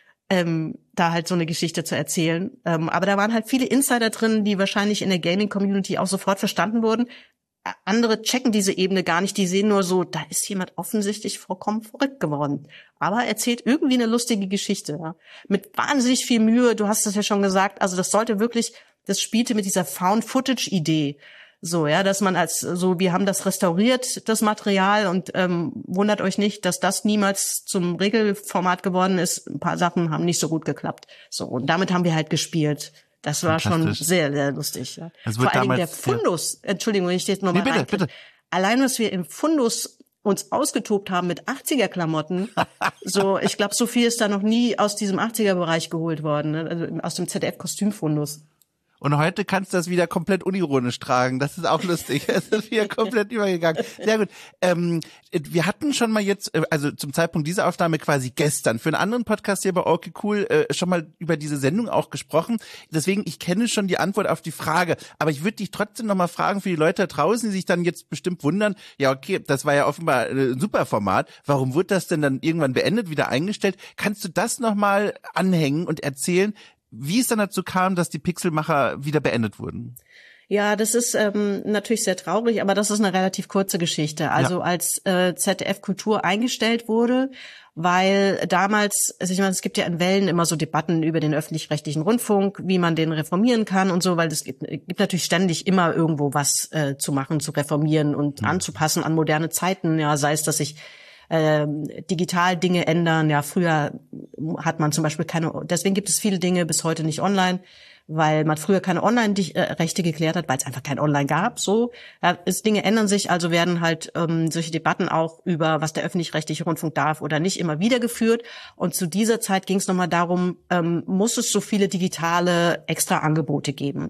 ähm, da halt so eine Geschichte zu erzählen. Ähm, aber da waren halt viele Insider drin, die wahrscheinlich in der Gaming-Community auch sofort verstanden wurden. Andere checken diese Ebene gar nicht, die sehen nur so, da ist jemand offensichtlich vollkommen verrückt geworden. Aber er erzählt irgendwie eine lustige Geschichte, ja. Mit wahnsinnig viel Mühe, du hast es ja schon gesagt, also das sollte wirklich, das spielte mit dieser Found-Footage-Idee. So, ja, dass man als, so, wir haben das restauriert, das Material, und ähm, wundert euch nicht, dass das niemals zum Regelformat geworden ist. Ein paar Sachen haben nicht so gut geklappt. So, und damit haben wir halt gespielt. Das war schon sehr, sehr lustig. Ja. Vor allen Dingen der Fundus, ja. Entschuldigung, wenn ich jetzt nochmal nee, bitte, bitte. Allein, was wir im Fundus uns ausgetobt haben mit achtziger-Klamotten, so, ich glaube, so viel ist da noch nie aus diesem achtziger-Bereich geholt worden, ne? Also aus dem Z D F-Kostümfundus. Und heute kannst du das wieder komplett unironisch tragen. Das ist auch lustig. Es ist wieder komplett übergegangen. Sehr gut. Ähm, wir hatten schon mal jetzt, also zum Zeitpunkt dieser Aufnahme quasi gestern, für einen anderen Podcast hier bei Okay Cool, äh, schon mal über diese Sendung auch gesprochen. Deswegen, ich kenne schon die Antwort auf die Frage. Aber ich würde dich trotzdem noch mal fragen, für die Leute da draußen, die sich dann jetzt bestimmt wundern, ja okay, das war ja offenbar ein super Format. Warum wurde das denn dann irgendwann beendet, wieder eingestellt? Kannst du das noch mal anhängen und erzählen, wie es dann dazu kam, dass die Pixelmacher wieder beendet wurden? Ja, das ist ähm, natürlich sehr traurig, aber das ist eine relativ kurze Geschichte. Also ja. als äh, Z D F Kultur eingestellt wurde, weil damals, also ich meine, es gibt ja in Wellen immer so Debatten über den öffentlich-rechtlichen Rundfunk, wie man den reformieren kann und so, weil es gibt, gibt natürlich ständig immer irgendwo was äh, zu machen, zu reformieren und mhm. anzupassen an moderne Zeiten. Ja, sei es, dass sich Ähm, digital Dinge ändern. Ja, früher hat man zum Beispiel keine, deswegen gibt es viele Dinge bis heute nicht online, weil man früher keine Online-Rechte geklärt hat, weil es einfach kein Online gab. So, ja, es, Dinge ändern sich, also werden halt ähm, solche Debatten auch über, was der öffentlich-rechtliche Rundfunk darf oder nicht, immer wieder geführt. Und zu dieser Zeit ging es nochmal darum, ähm, muss es so viele digitale Extra-Angebote geben?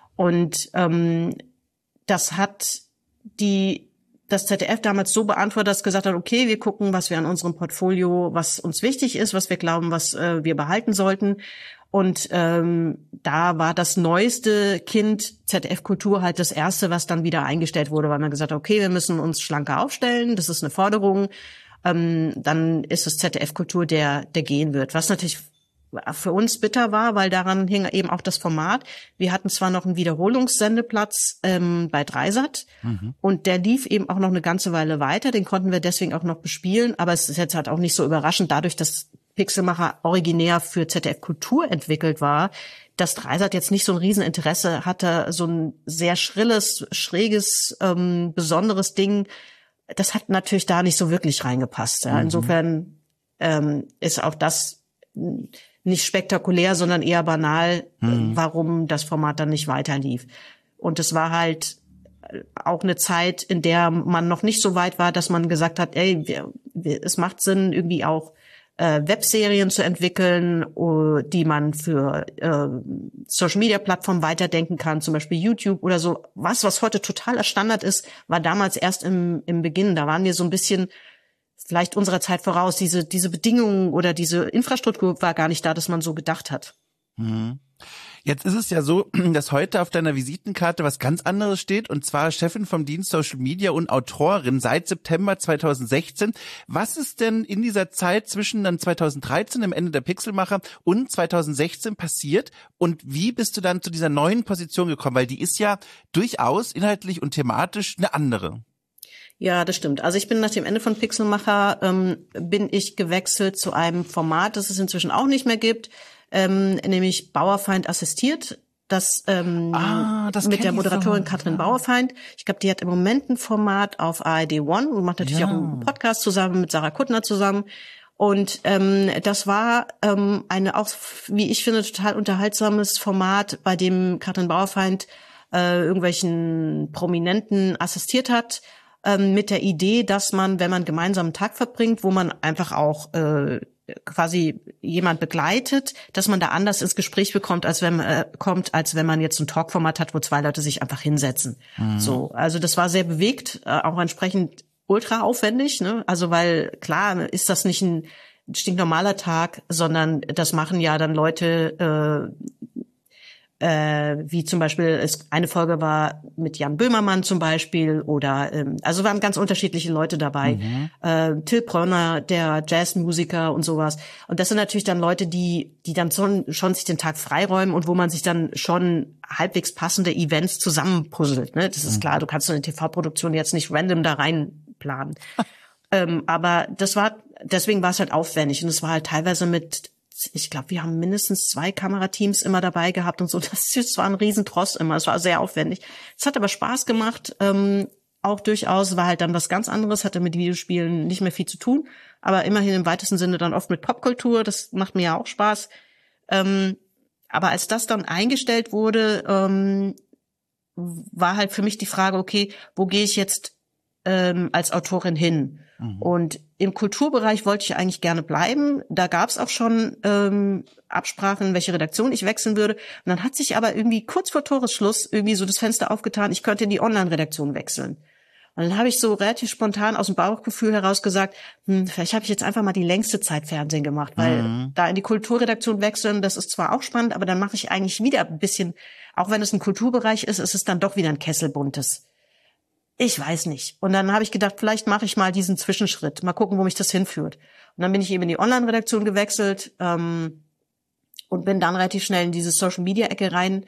Und ähm, das hat die das Z D F damals so beantwortet, dass gesagt hat, okay, wir gucken, was wir an unserem Portfolio, was uns wichtig ist, was wir glauben, was äh, wir behalten sollten. Und ähm, da war das neueste Kind Z D F Kultur halt das erste, was dann wieder eingestellt wurde, weil man gesagt hat, okay, wir müssen uns schlanker aufstellen, das ist eine Forderung. Ähm, dann ist das Z D F Kultur, der der gehen wird. Was natürlich für uns bitter war, weil daran hing eben auch das Format. Wir hatten zwar noch einen Wiederholungssendeplatz ähm, bei Dreisat mhm. und der lief eben auch noch eine ganze Weile weiter, den konnten wir deswegen auch noch bespielen, aber es ist jetzt halt auch nicht so überraschend, dadurch, dass Pixelmacher originär für Z D F Kultur entwickelt war, dass Dreisat jetzt nicht so ein Rieseninteresse hatte, so ein sehr schrilles, schräges, ähm, besonderes Ding, das hat natürlich da nicht so wirklich reingepasst. Ja. Mhm. Insofern ähm, ist auch das nicht spektakulär, sondern eher banal, mhm. warum das Format dann nicht weiterlief. Und es war halt auch eine Zeit, in der man noch nicht so weit war, dass man gesagt hat, ey, wir, wir, es macht Sinn, irgendwie auch äh, Webserien zu entwickeln, uh, die man für äh, Social-Media-Plattformen weiterdenken kann, zum Beispiel YouTube oder so. Was, was heute totaler Standard ist, war damals erst im, im Beginn. Da waren wir so ein bisschen vielleicht unserer Zeit voraus. Diese, diese Bedingungen oder diese Infrastruktur war gar nicht da, dass man so gedacht hat. Mhm. Jetzt ist es ja so, dass heute auf deiner Visitenkarte was ganz anderes steht, und zwar Chefin vom Dienst Social Media und Autorin seit September zweitausendsechzehn. Was ist denn in dieser Zeit zwischen dann zweitausenddreizehn, dem Ende der Pixelmacher, und zweitausendsechzehn passiert, und wie bist du dann zu dieser neuen Position gekommen? Weil die ist ja durchaus inhaltlich und thematisch eine andere. Ja, das stimmt. Also ich bin nach dem Ende von Pixelmacher, ähm, bin ich gewechselt zu einem Format, das es inzwischen auch nicht mehr gibt, ähm, nämlich Bauerfeind assistiert. Das, ähm, ah, das mit der Moderatorin so. Katrin ja. Bauerfeind. Ich glaube, die hat im Moment ein Format auf A R D One und macht natürlich ja. auch einen Podcast zusammen mit Sarah Kuttner zusammen. Und ähm, das war ähm, eine auch, wie ich finde, total unterhaltsames Format, bei dem Katrin Bauerfeind äh, irgendwelchen Prominenten assistiert hat, ähm, mit der Idee, dass man, wenn man gemeinsam einen Tag verbringt, wo man einfach auch äh, quasi jemand begleitet, dass man da anders ins Gespräch bekommt, als wenn man äh, kommt, als wenn man jetzt ein Talkformat hat, wo zwei Leute sich einfach hinsetzen. Mhm. So, also das war sehr bewegt, äh, auch entsprechend ultra aufwendig, ne? Also weil klar ist das nicht ein stinknormaler Tag, sondern das machen ja dann Leute, äh, äh, wie zum Beispiel es eine Folge war mit Jan Böhmermann zum Beispiel, oder ähm, also waren ganz unterschiedliche Leute dabei. Mhm. Äh, Till Brönner, der Jazzmusiker und sowas. Und das sind natürlich dann Leute, die die dann schon, schon sich den Tag freiräumen und wo man sich dann schon halbwegs passende Events zusammenpuzzelt. Ne? Das ist mhm. klar, du kannst so eine T V-Produktion jetzt nicht random da rein planen. ähm, aber das war, deswegen war es halt aufwendig, und es war halt teilweise mit, ich glaube, wir haben mindestens zwei Kamerateams immer dabei gehabt und so. Das, das war ein Riesentross immer. Es war sehr aufwendig. Es hat aber Spaß gemacht, ähm, auch durchaus. War halt dann was ganz anderes, hatte mit Videospielen nicht mehr viel zu tun, aber immerhin im weitesten Sinne dann oft mit Popkultur. Das macht mir ja auch Spaß. Ähm, aber als das dann eingestellt wurde, ähm, war halt für mich die Frage, okay, wo gehe ich jetzt ähm, als Autorin hin? Mhm. Und im Kulturbereich wollte ich eigentlich gerne bleiben. Da gab es auch schon ähm, Absprachen, in welche Redaktion ich wechseln würde. Und dann hat sich aber irgendwie kurz vor Toresschluss irgendwie so das Fenster aufgetan, ich könnte in die Online-Redaktion wechseln. Und dann habe ich so relativ spontan aus dem Bauchgefühl heraus gesagt, hm, vielleicht habe ich jetzt einfach mal die längste Zeit Fernsehen gemacht, weil mhm. da in die Kulturredaktion wechseln, das ist zwar auch spannend, aber dann mache ich eigentlich wieder ein bisschen, auch wenn es ein Kulturbereich ist, ist es dann doch wieder ein Kessel Buntes. Ich weiß nicht. Und dann habe ich gedacht, vielleicht mache ich mal diesen Zwischenschritt, mal gucken, wo mich das hinführt. Und dann bin ich eben in die Online-Redaktion gewechselt ähm, und bin dann relativ schnell in diese Social-Media-Ecke rein,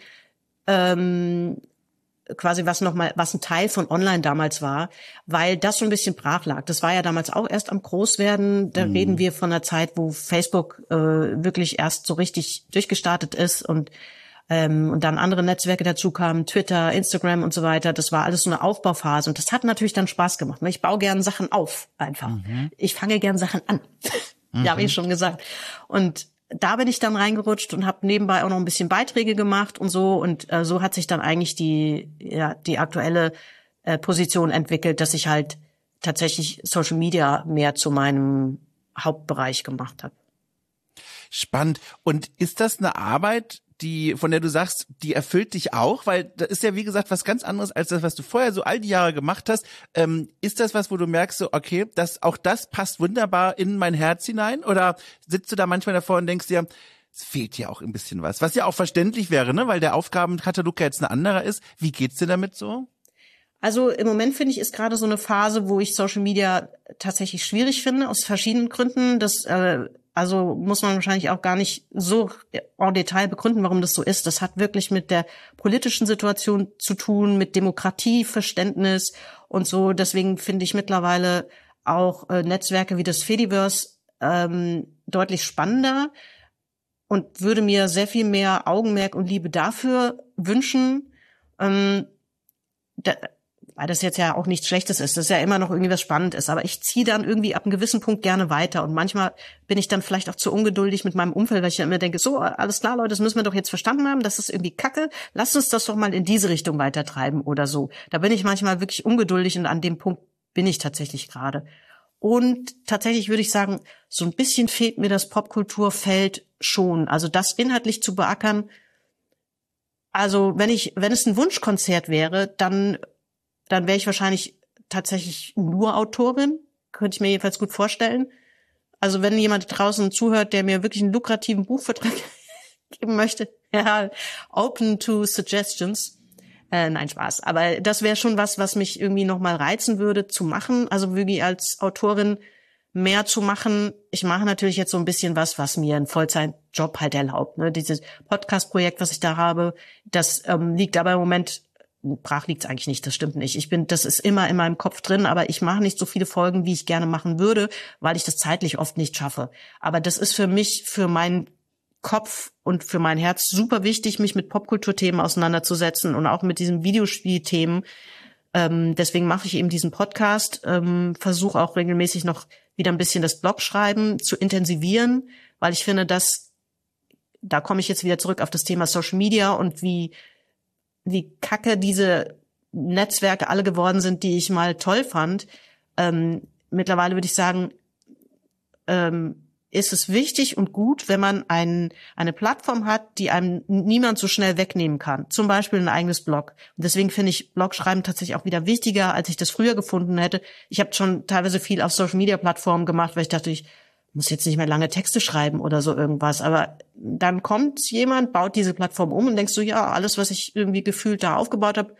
ähm, quasi was noch mal, was ein Teil von Online damals war, weil das so ein bisschen brach lag. Das war ja damals auch erst am Großwerden. Da mhm. reden wir von einer Zeit, wo Facebook äh, wirklich erst so richtig durchgestartet ist und Ähm, und dann andere Netzwerke dazu kamen, Twitter, Instagram und so weiter. Das war alles so eine Aufbauphase, und das hat natürlich dann Spaß gemacht. Ich baue gern Sachen auf, einfach. Mhm. Ich fange gern Sachen an. Mhm. Ja, habe ich schon gesagt. Und da bin ich dann reingerutscht und habe nebenbei auch noch ein bisschen Beiträge gemacht und so. Und äh, so hat sich dann eigentlich die ja die aktuelle äh, Position entwickelt, dass ich halt tatsächlich Social Media mehr zu meinem Hauptbereich gemacht habe. Spannend. Und ist das eine Arbeit, die, von der du sagst, die erfüllt dich auch? Weil das ist ja, wie gesagt, was ganz anderes als das, was du vorher so all die Jahre gemacht hast. Ähm, ist das was, wo du merkst, so, okay, das, auch das passt wunderbar in mein Herz hinein? Oder sitzt du da manchmal davor und denkst dir, es fehlt ja auch ein bisschen was? Was ja auch verständlich wäre, ne? Weil der Aufgabenkatalog ja jetzt ein anderer ist. Wie geht's dir damit so? Also im Moment finde ich, ist gerade so eine Phase, wo ich Social Media tatsächlich schwierig finde, aus verschiedenen Gründen. Das äh, also muss man wahrscheinlich auch gar nicht so en Detail begründen, warum das so ist. Das hat wirklich mit der politischen Situation zu tun, mit Demokratieverständnis und so. Deswegen finde ich mittlerweile auch äh, Netzwerke wie das Fediverse ähm, deutlich spannender und würde mir sehr viel mehr Augenmerk und Liebe dafür wünschen. Ähm, da, weil das jetzt ja auch nichts Schlechtes ist, das ist ja immer noch irgendwie was Spannendes, aber ich ziehe dann irgendwie ab einem gewissen Punkt gerne weiter, und manchmal bin ich dann vielleicht auch zu ungeduldig mit meinem Umfeld, weil ich ja immer denke, so, alles klar, Leute, das müssen wir doch jetzt verstanden haben, das ist irgendwie Kacke, lasst uns das doch mal in diese Richtung weitertreiben oder so. Da bin ich manchmal wirklich ungeduldig, und an dem Punkt bin ich tatsächlich gerade. Und tatsächlich würde ich sagen, so ein bisschen fehlt mir das Popkulturfeld schon, also das inhaltlich zu beackern. Also wenn ich, wenn es ein Wunschkonzert wäre, dann dann wäre ich wahrscheinlich tatsächlich nur Autorin. Könnte ich mir jedenfalls gut vorstellen. Also wenn jemand draußen zuhört, der mir wirklich einen lukrativen Buchvertrag geben möchte, Ja, open to suggestions. Äh, nein, Spaß. Aber das wäre schon was, was mich irgendwie nochmal reizen würde zu machen. Also wirklich als Autorin mehr zu machen. Ich mache natürlich jetzt so ein bisschen was, was mir ein Vollzeitjob halt erlaubt. Ne? Dieses Podcast-Projekt, was ich da habe, das ähm, liegt aber im Moment, brach liegt's eigentlich nicht, das stimmt nicht. Ich bin, das ist immer in meinem Kopf drin, aber ich mache nicht so viele Folgen, wie ich gerne machen würde, weil ich das zeitlich oft nicht schaffe. Aber das ist für mich, für meinen Kopf und für mein Herz super wichtig, mich mit Popkulturthemen auseinanderzusetzen und auch mit diesen Videospielthemen. Ähm, deswegen mache ich eben diesen Podcast, ähm, versuche auch regelmäßig noch wieder ein bisschen das Blogschreiben zu intensivieren, weil ich finde, dass, da komme ich jetzt wieder zurück auf das Thema Social Media und wie, wie kacke diese Netzwerke alle geworden sind, die ich mal toll fand. Ähm, mittlerweile würde ich sagen, ähm, ist es wichtig und gut, wenn man ein, eine Plattform hat, die einem niemand so schnell wegnehmen kann. Zum Beispiel ein eigenes Blog. Und deswegen finde ich Blogschreiben tatsächlich auch wieder wichtiger, als ich das früher gefunden hätte. Ich habe schon teilweise viel auf Social-Media-Plattformen gemacht, weil ich dachte, ich muss jetzt nicht mehr lange Texte schreiben oder so irgendwas. Aber dann kommt jemand, baut diese Plattform um und denkst du, ja, alles, was ich irgendwie gefühlt da aufgebaut habe,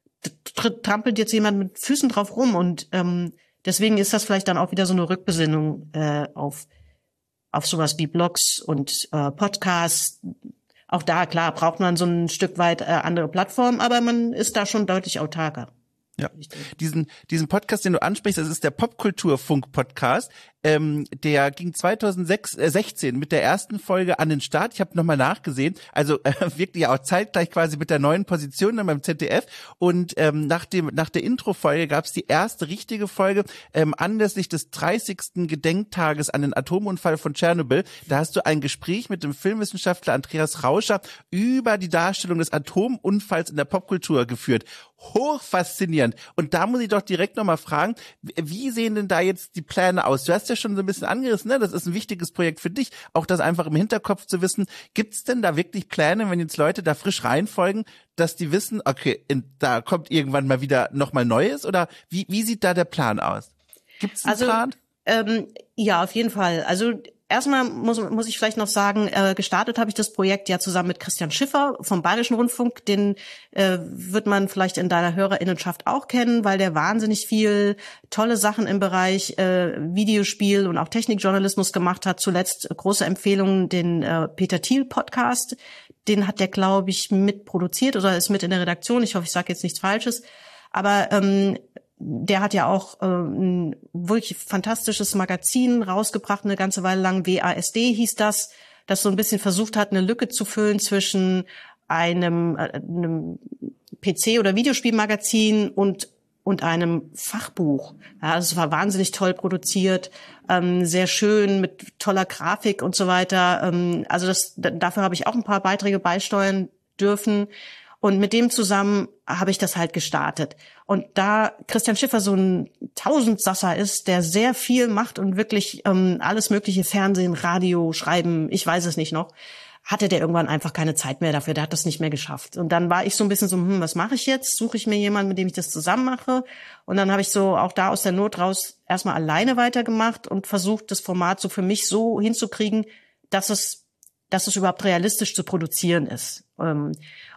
trampelt jetzt jemand mit Füßen drauf rum. Und ähm, deswegen ist das vielleicht dann auch wieder so eine Rückbesinnung äh, auf auf sowas wie Blogs und äh, Podcasts. Auch da, klar, braucht man so ein Stück weit äh, andere Plattformen, aber man ist da schon deutlich autarker. Ja, diesen diesen Podcast, den du ansprichst, das ist der Popkulturfunk-Podcast. Ähm, der ging zweitausendsechzehn mit der ersten Folge an den Start. Ich habe nochmal nachgesehen. Also äh, wirklich auch zeitgleich quasi mit der neuen Position dann beim Z D F. Und ähm, nach dem nach der Intro-Folge gab es die erste richtige Folge ähm, anlässlich des dreißigsten Gedenktages an den Atomunfall von Tschernobyl. Da hast du ein Gespräch mit dem Filmwissenschaftler Andreas Rauscher über die Darstellung des Atomunfalls in der Popkultur geführt. Hochfaszinierend. Und da muss ich doch direkt nochmal fragen, wie sehen denn da jetzt die Pläne aus? Du hast ja schon so ein bisschen angerissen, ne? Das ist ein wichtiges Projekt für dich, auch das einfach im Hinterkopf zu wissen. Gibt's denn da wirklich Pläne, wenn jetzt Leute da frisch reinfolgen, dass die wissen, okay, in, da kommt irgendwann mal wieder nochmal Neues? Oder wie, wie sieht da der Plan aus? Gibt's einen also, Plan? Ähm, ja, auf jeden Fall. Also erstmal muss, muss ich vielleicht noch sagen, äh, gestartet habe ich das Projekt ja zusammen mit Christian Schiffer vom Bayerischen Rundfunk. Den äh, wird man vielleicht in deiner Hörerinnenschaft auch kennen, weil der wahnsinnig viel tolle Sachen im Bereich äh, Videospiel und auch Technikjournalismus gemacht hat. Zuletzt große Empfehlungen, den äh, Peter Thiel Podcast. Den hat der, glaube ich, mitproduziert oder ist mit in der Redaktion. Ich hoffe, ich sage jetzt nichts Falsches. Aber ähm, der hat ja auch äh, ein wirklich fantastisches Magazin rausgebracht, eine ganze Weile lang. W A S D hieß das, das so ein bisschen versucht hat, eine Lücke zu füllen zwischen einem, äh, einem P C- oder Videospielmagazin und und einem Fachbuch. Ja, also es war wahnsinnig toll produziert, ähm, sehr schön mit toller Grafik und so weiter. Ähm, also das, dafür habe ich auch ein paar Beiträge beisteuern dürfen. Und mit dem zusammen habe ich das halt gestartet. Und da Christian Schiffer so ein Tausendsasser ist, der sehr viel macht und wirklich ähm, alles mögliche, Fernsehen, Radio, Schreiben, ich weiß es nicht noch, hatte der irgendwann einfach keine Zeit mehr dafür. Der hat das nicht mehr geschafft. Und dann war ich so ein bisschen so, hm, was mache ich jetzt? Suche ich mir jemanden, mit dem ich das zusammen mache? Und dann habe ich so auch da aus der Not raus erstmal alleine weitergemacht und versucht, das Format so für mich so hinzukriegen, dass es, dass es überhaupt realistisch zu produzieren ist. Ähm,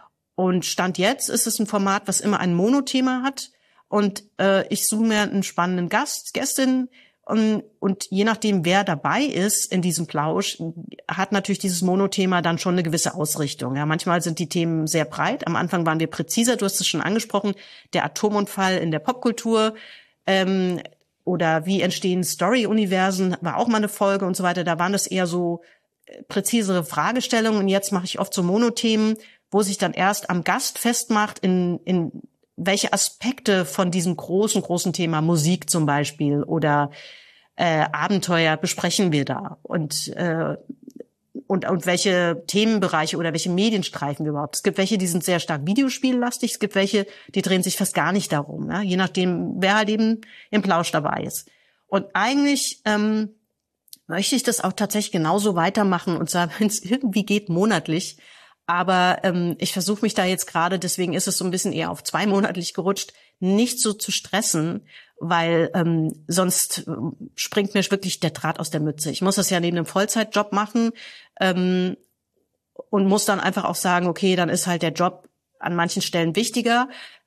Und Stand jetzt ist es ein Format, was immer ein Monothema hat. Und äh, ich suche mir einen spannenden Gast, Gästin. Und, und je nachdem, wer dabei ist in diesem Plausch, hat natürlich dieses Monothema dann schon eine gewisse Ausrichtung. Ja, manchmal sind die Themen sehr breit. Am Anfang waren wir präziser. Du hast es schon angesprochen. Der Atomunfall in der Popkultur. Ähm, oder wie entstehen Story-Universen, war auch mal eine Folge und so weiter. Da waren das eher so präzisere Fragestellungen. Und jetzt mache ich oft so Monothemen, wo sich dann erst am Gast festmacht, in, in welche Aspekte von diesem großen, großen Thema Musik zum Beispiel oder äh, Abenteuer besprechen wir da und, äh, und, und welche Themenbereiche oder welche Medien streifen wir überhaupt. Es gibt welche, die sind sehr stark videospiellastig, es gibt welche, die drehen sich fast gar nicht darum, ja? Je nachdem, wer halt eben im Plausch dabei ist. Und eigentlich ähm, möchte ich das auch tatsächlich genauso weitermachen und zwar, wenn es irgendwie geht, monatlich. Aber ähm, ich versuche mich da jetzt gerade, deswegen ist es so ein bisschen eher auf zweimonatlich gerutscht, nicht so zu stressen, weil ähm, sonst ähm, springt mir wirklich der Draht aus der Mütze. Ich muss das ja neben einem Vollzeitjob machen ähm, und muss dann einfach auch sagen, okay, dann ist halt der Job an manchen Stellen wichtiger,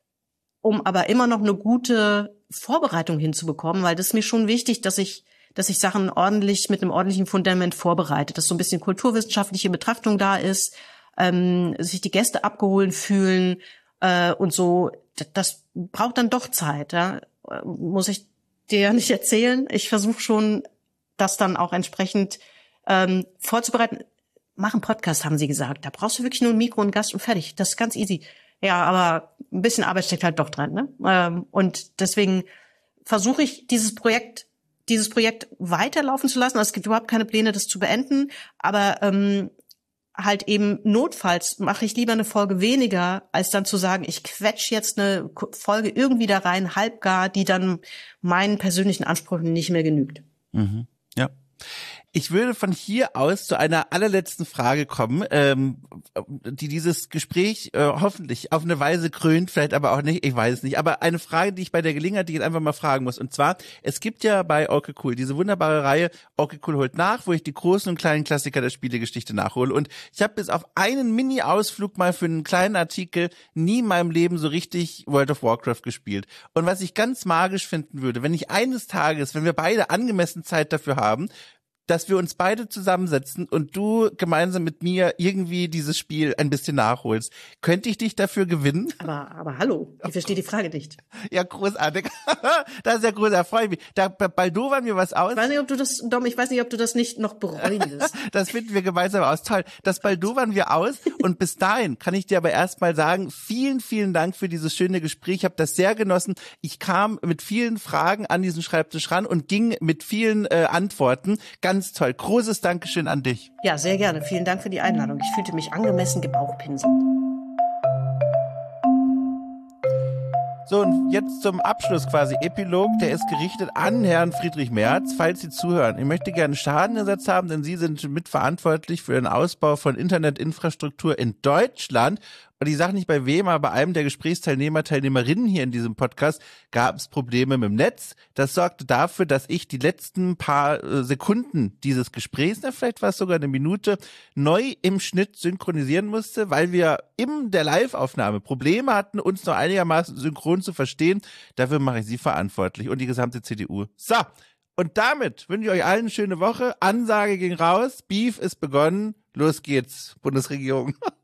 um aber immer noch eine gute Vorbereitung hinzubekommen, weil das ist mir schon wichtig, dass ich dass ich Sachen ordentlich mit einem ordentlichen Fundament vorbereite, dass so ein bisschen kulturwissenschaftliche Betrachtung da ist, ähm, sich die Gäste abgeholt fühlen äh, und so. Das, das braucht dann doch Zeit, ja? Muss ich dir ja nicht erzählen. Ich versuche schon, das dann auch entsprechend ähm, vorzubereiten. Mach einen Podcast, haben sie gesagt. Da brauchst du wirklich nur ein Mikro und einen Gast und fertig. Das ist ganz easy. Ja, aber ein bisschen Arbeit steckt halt doch dran, ne? Ähm, und deswegen versuche ich, dieses Projekt dieses Projekt weiterlaufen zu lassen. Also es gibt überhaupt keine Pläne, das zu beenden. Aber ähm, halt eben notfalls mache ich lieber eine Folge weniger, als dann zu sagen, ich quetsch jetzt eine Folge irgendwie da rein, halbgar, die dann meinen persönlichen Ansprüchen nicht mehr genügt. Mhm. Ja. Ich würde von hier aus zu einer allerletzten Frage kommen, ähm, die dieses Gespräch äh, hoffentlich auf eine Weise krönt, vielleicht aber auch nicht, ich weiß es nicht. Aber eine Frage, die ich bei der Gelegenheit, die ich jetzt einfach mal fragen muss. Und zwar, es gibt ja bei Okay Cool diese wunderbare Reihe Okay Cool holt nach, wo ich die großen und kleinen Klassiker der Spielegeschichte nachhole. Und ich habe bis auf einen Mini-Ausflug mal für einen kleinen Artikel nie in meinem Leben so richtig World of Warcraft gespielt. Und was ich ganz magisch finden würde, wenn ich eines Tages, wenn wir beide angemessen Zeit dafür haben, dass wir uns beide zusammensetzen und du gemeinsam mit mir irgendwie dieses Spiel ein bisschen nachholst. Könnte ich dich dafür gewinnen? Aber, aber hallo, ich verstehe die Frage nicht. Ja, großartig. Das ist ja groß, da freue ich mich. Da baldowern wir was aus. Ich weiß nicht, ob du das, Dom, ich weiß nicht, ob du das nicht noch bereuen wirst. Das finden wir gemeinsam aus. Toll. Das baldowern wir aus. Und bis dahin kann ich dir aber erstmal sagen, vielen, vielen Dank für dieses schöne Gespräch. Ich habe das sehr genossen. Ich kam mit vielen Fragen an diesen Schreibtisch ran und ging mit vielen äh, Antworten. Ganz Ganz toll. Großes Dankeschön an dich. Ja, sehr gerne. Vielen Dank für die Einladung. Ich fühlte mich angemessen gebauchpinselt. So, und jetzt zum Abschluss quasi Epilog, der ist gerichtet an Herrn Friedrich Merz, falls Sie zuhören. Ich möchte gerne Schadenersatz haben, denn Sie sind mitverantwortlich für den Ausbau von Internetinfrastruktur in Deutschland. Und ich sage nicht bei wem, aber bei einem der Gesprächsteilnehmer, Teilnehmerinnen hier in diesem Podcast gab es Probleme mit dem Netz. Das sorgte dafür, dass ich die letzten paar äh, Sekunden dieses Gesprächs, na, vielleicht war es sogar eine Minute, neu im Schnitt synchronisieren musste, weil wir in der Live-Aufnahme Probleme hatten, uns noch einigermaßen synchron zu verstehen. Dafür mache ich Sie verantwortlich und die gesamte C D U. So, und damit wünsche ich euch allen eine schöne Woche. Ansage ging raus, Beef ist begonnen. Los geht's, Bundesregierung.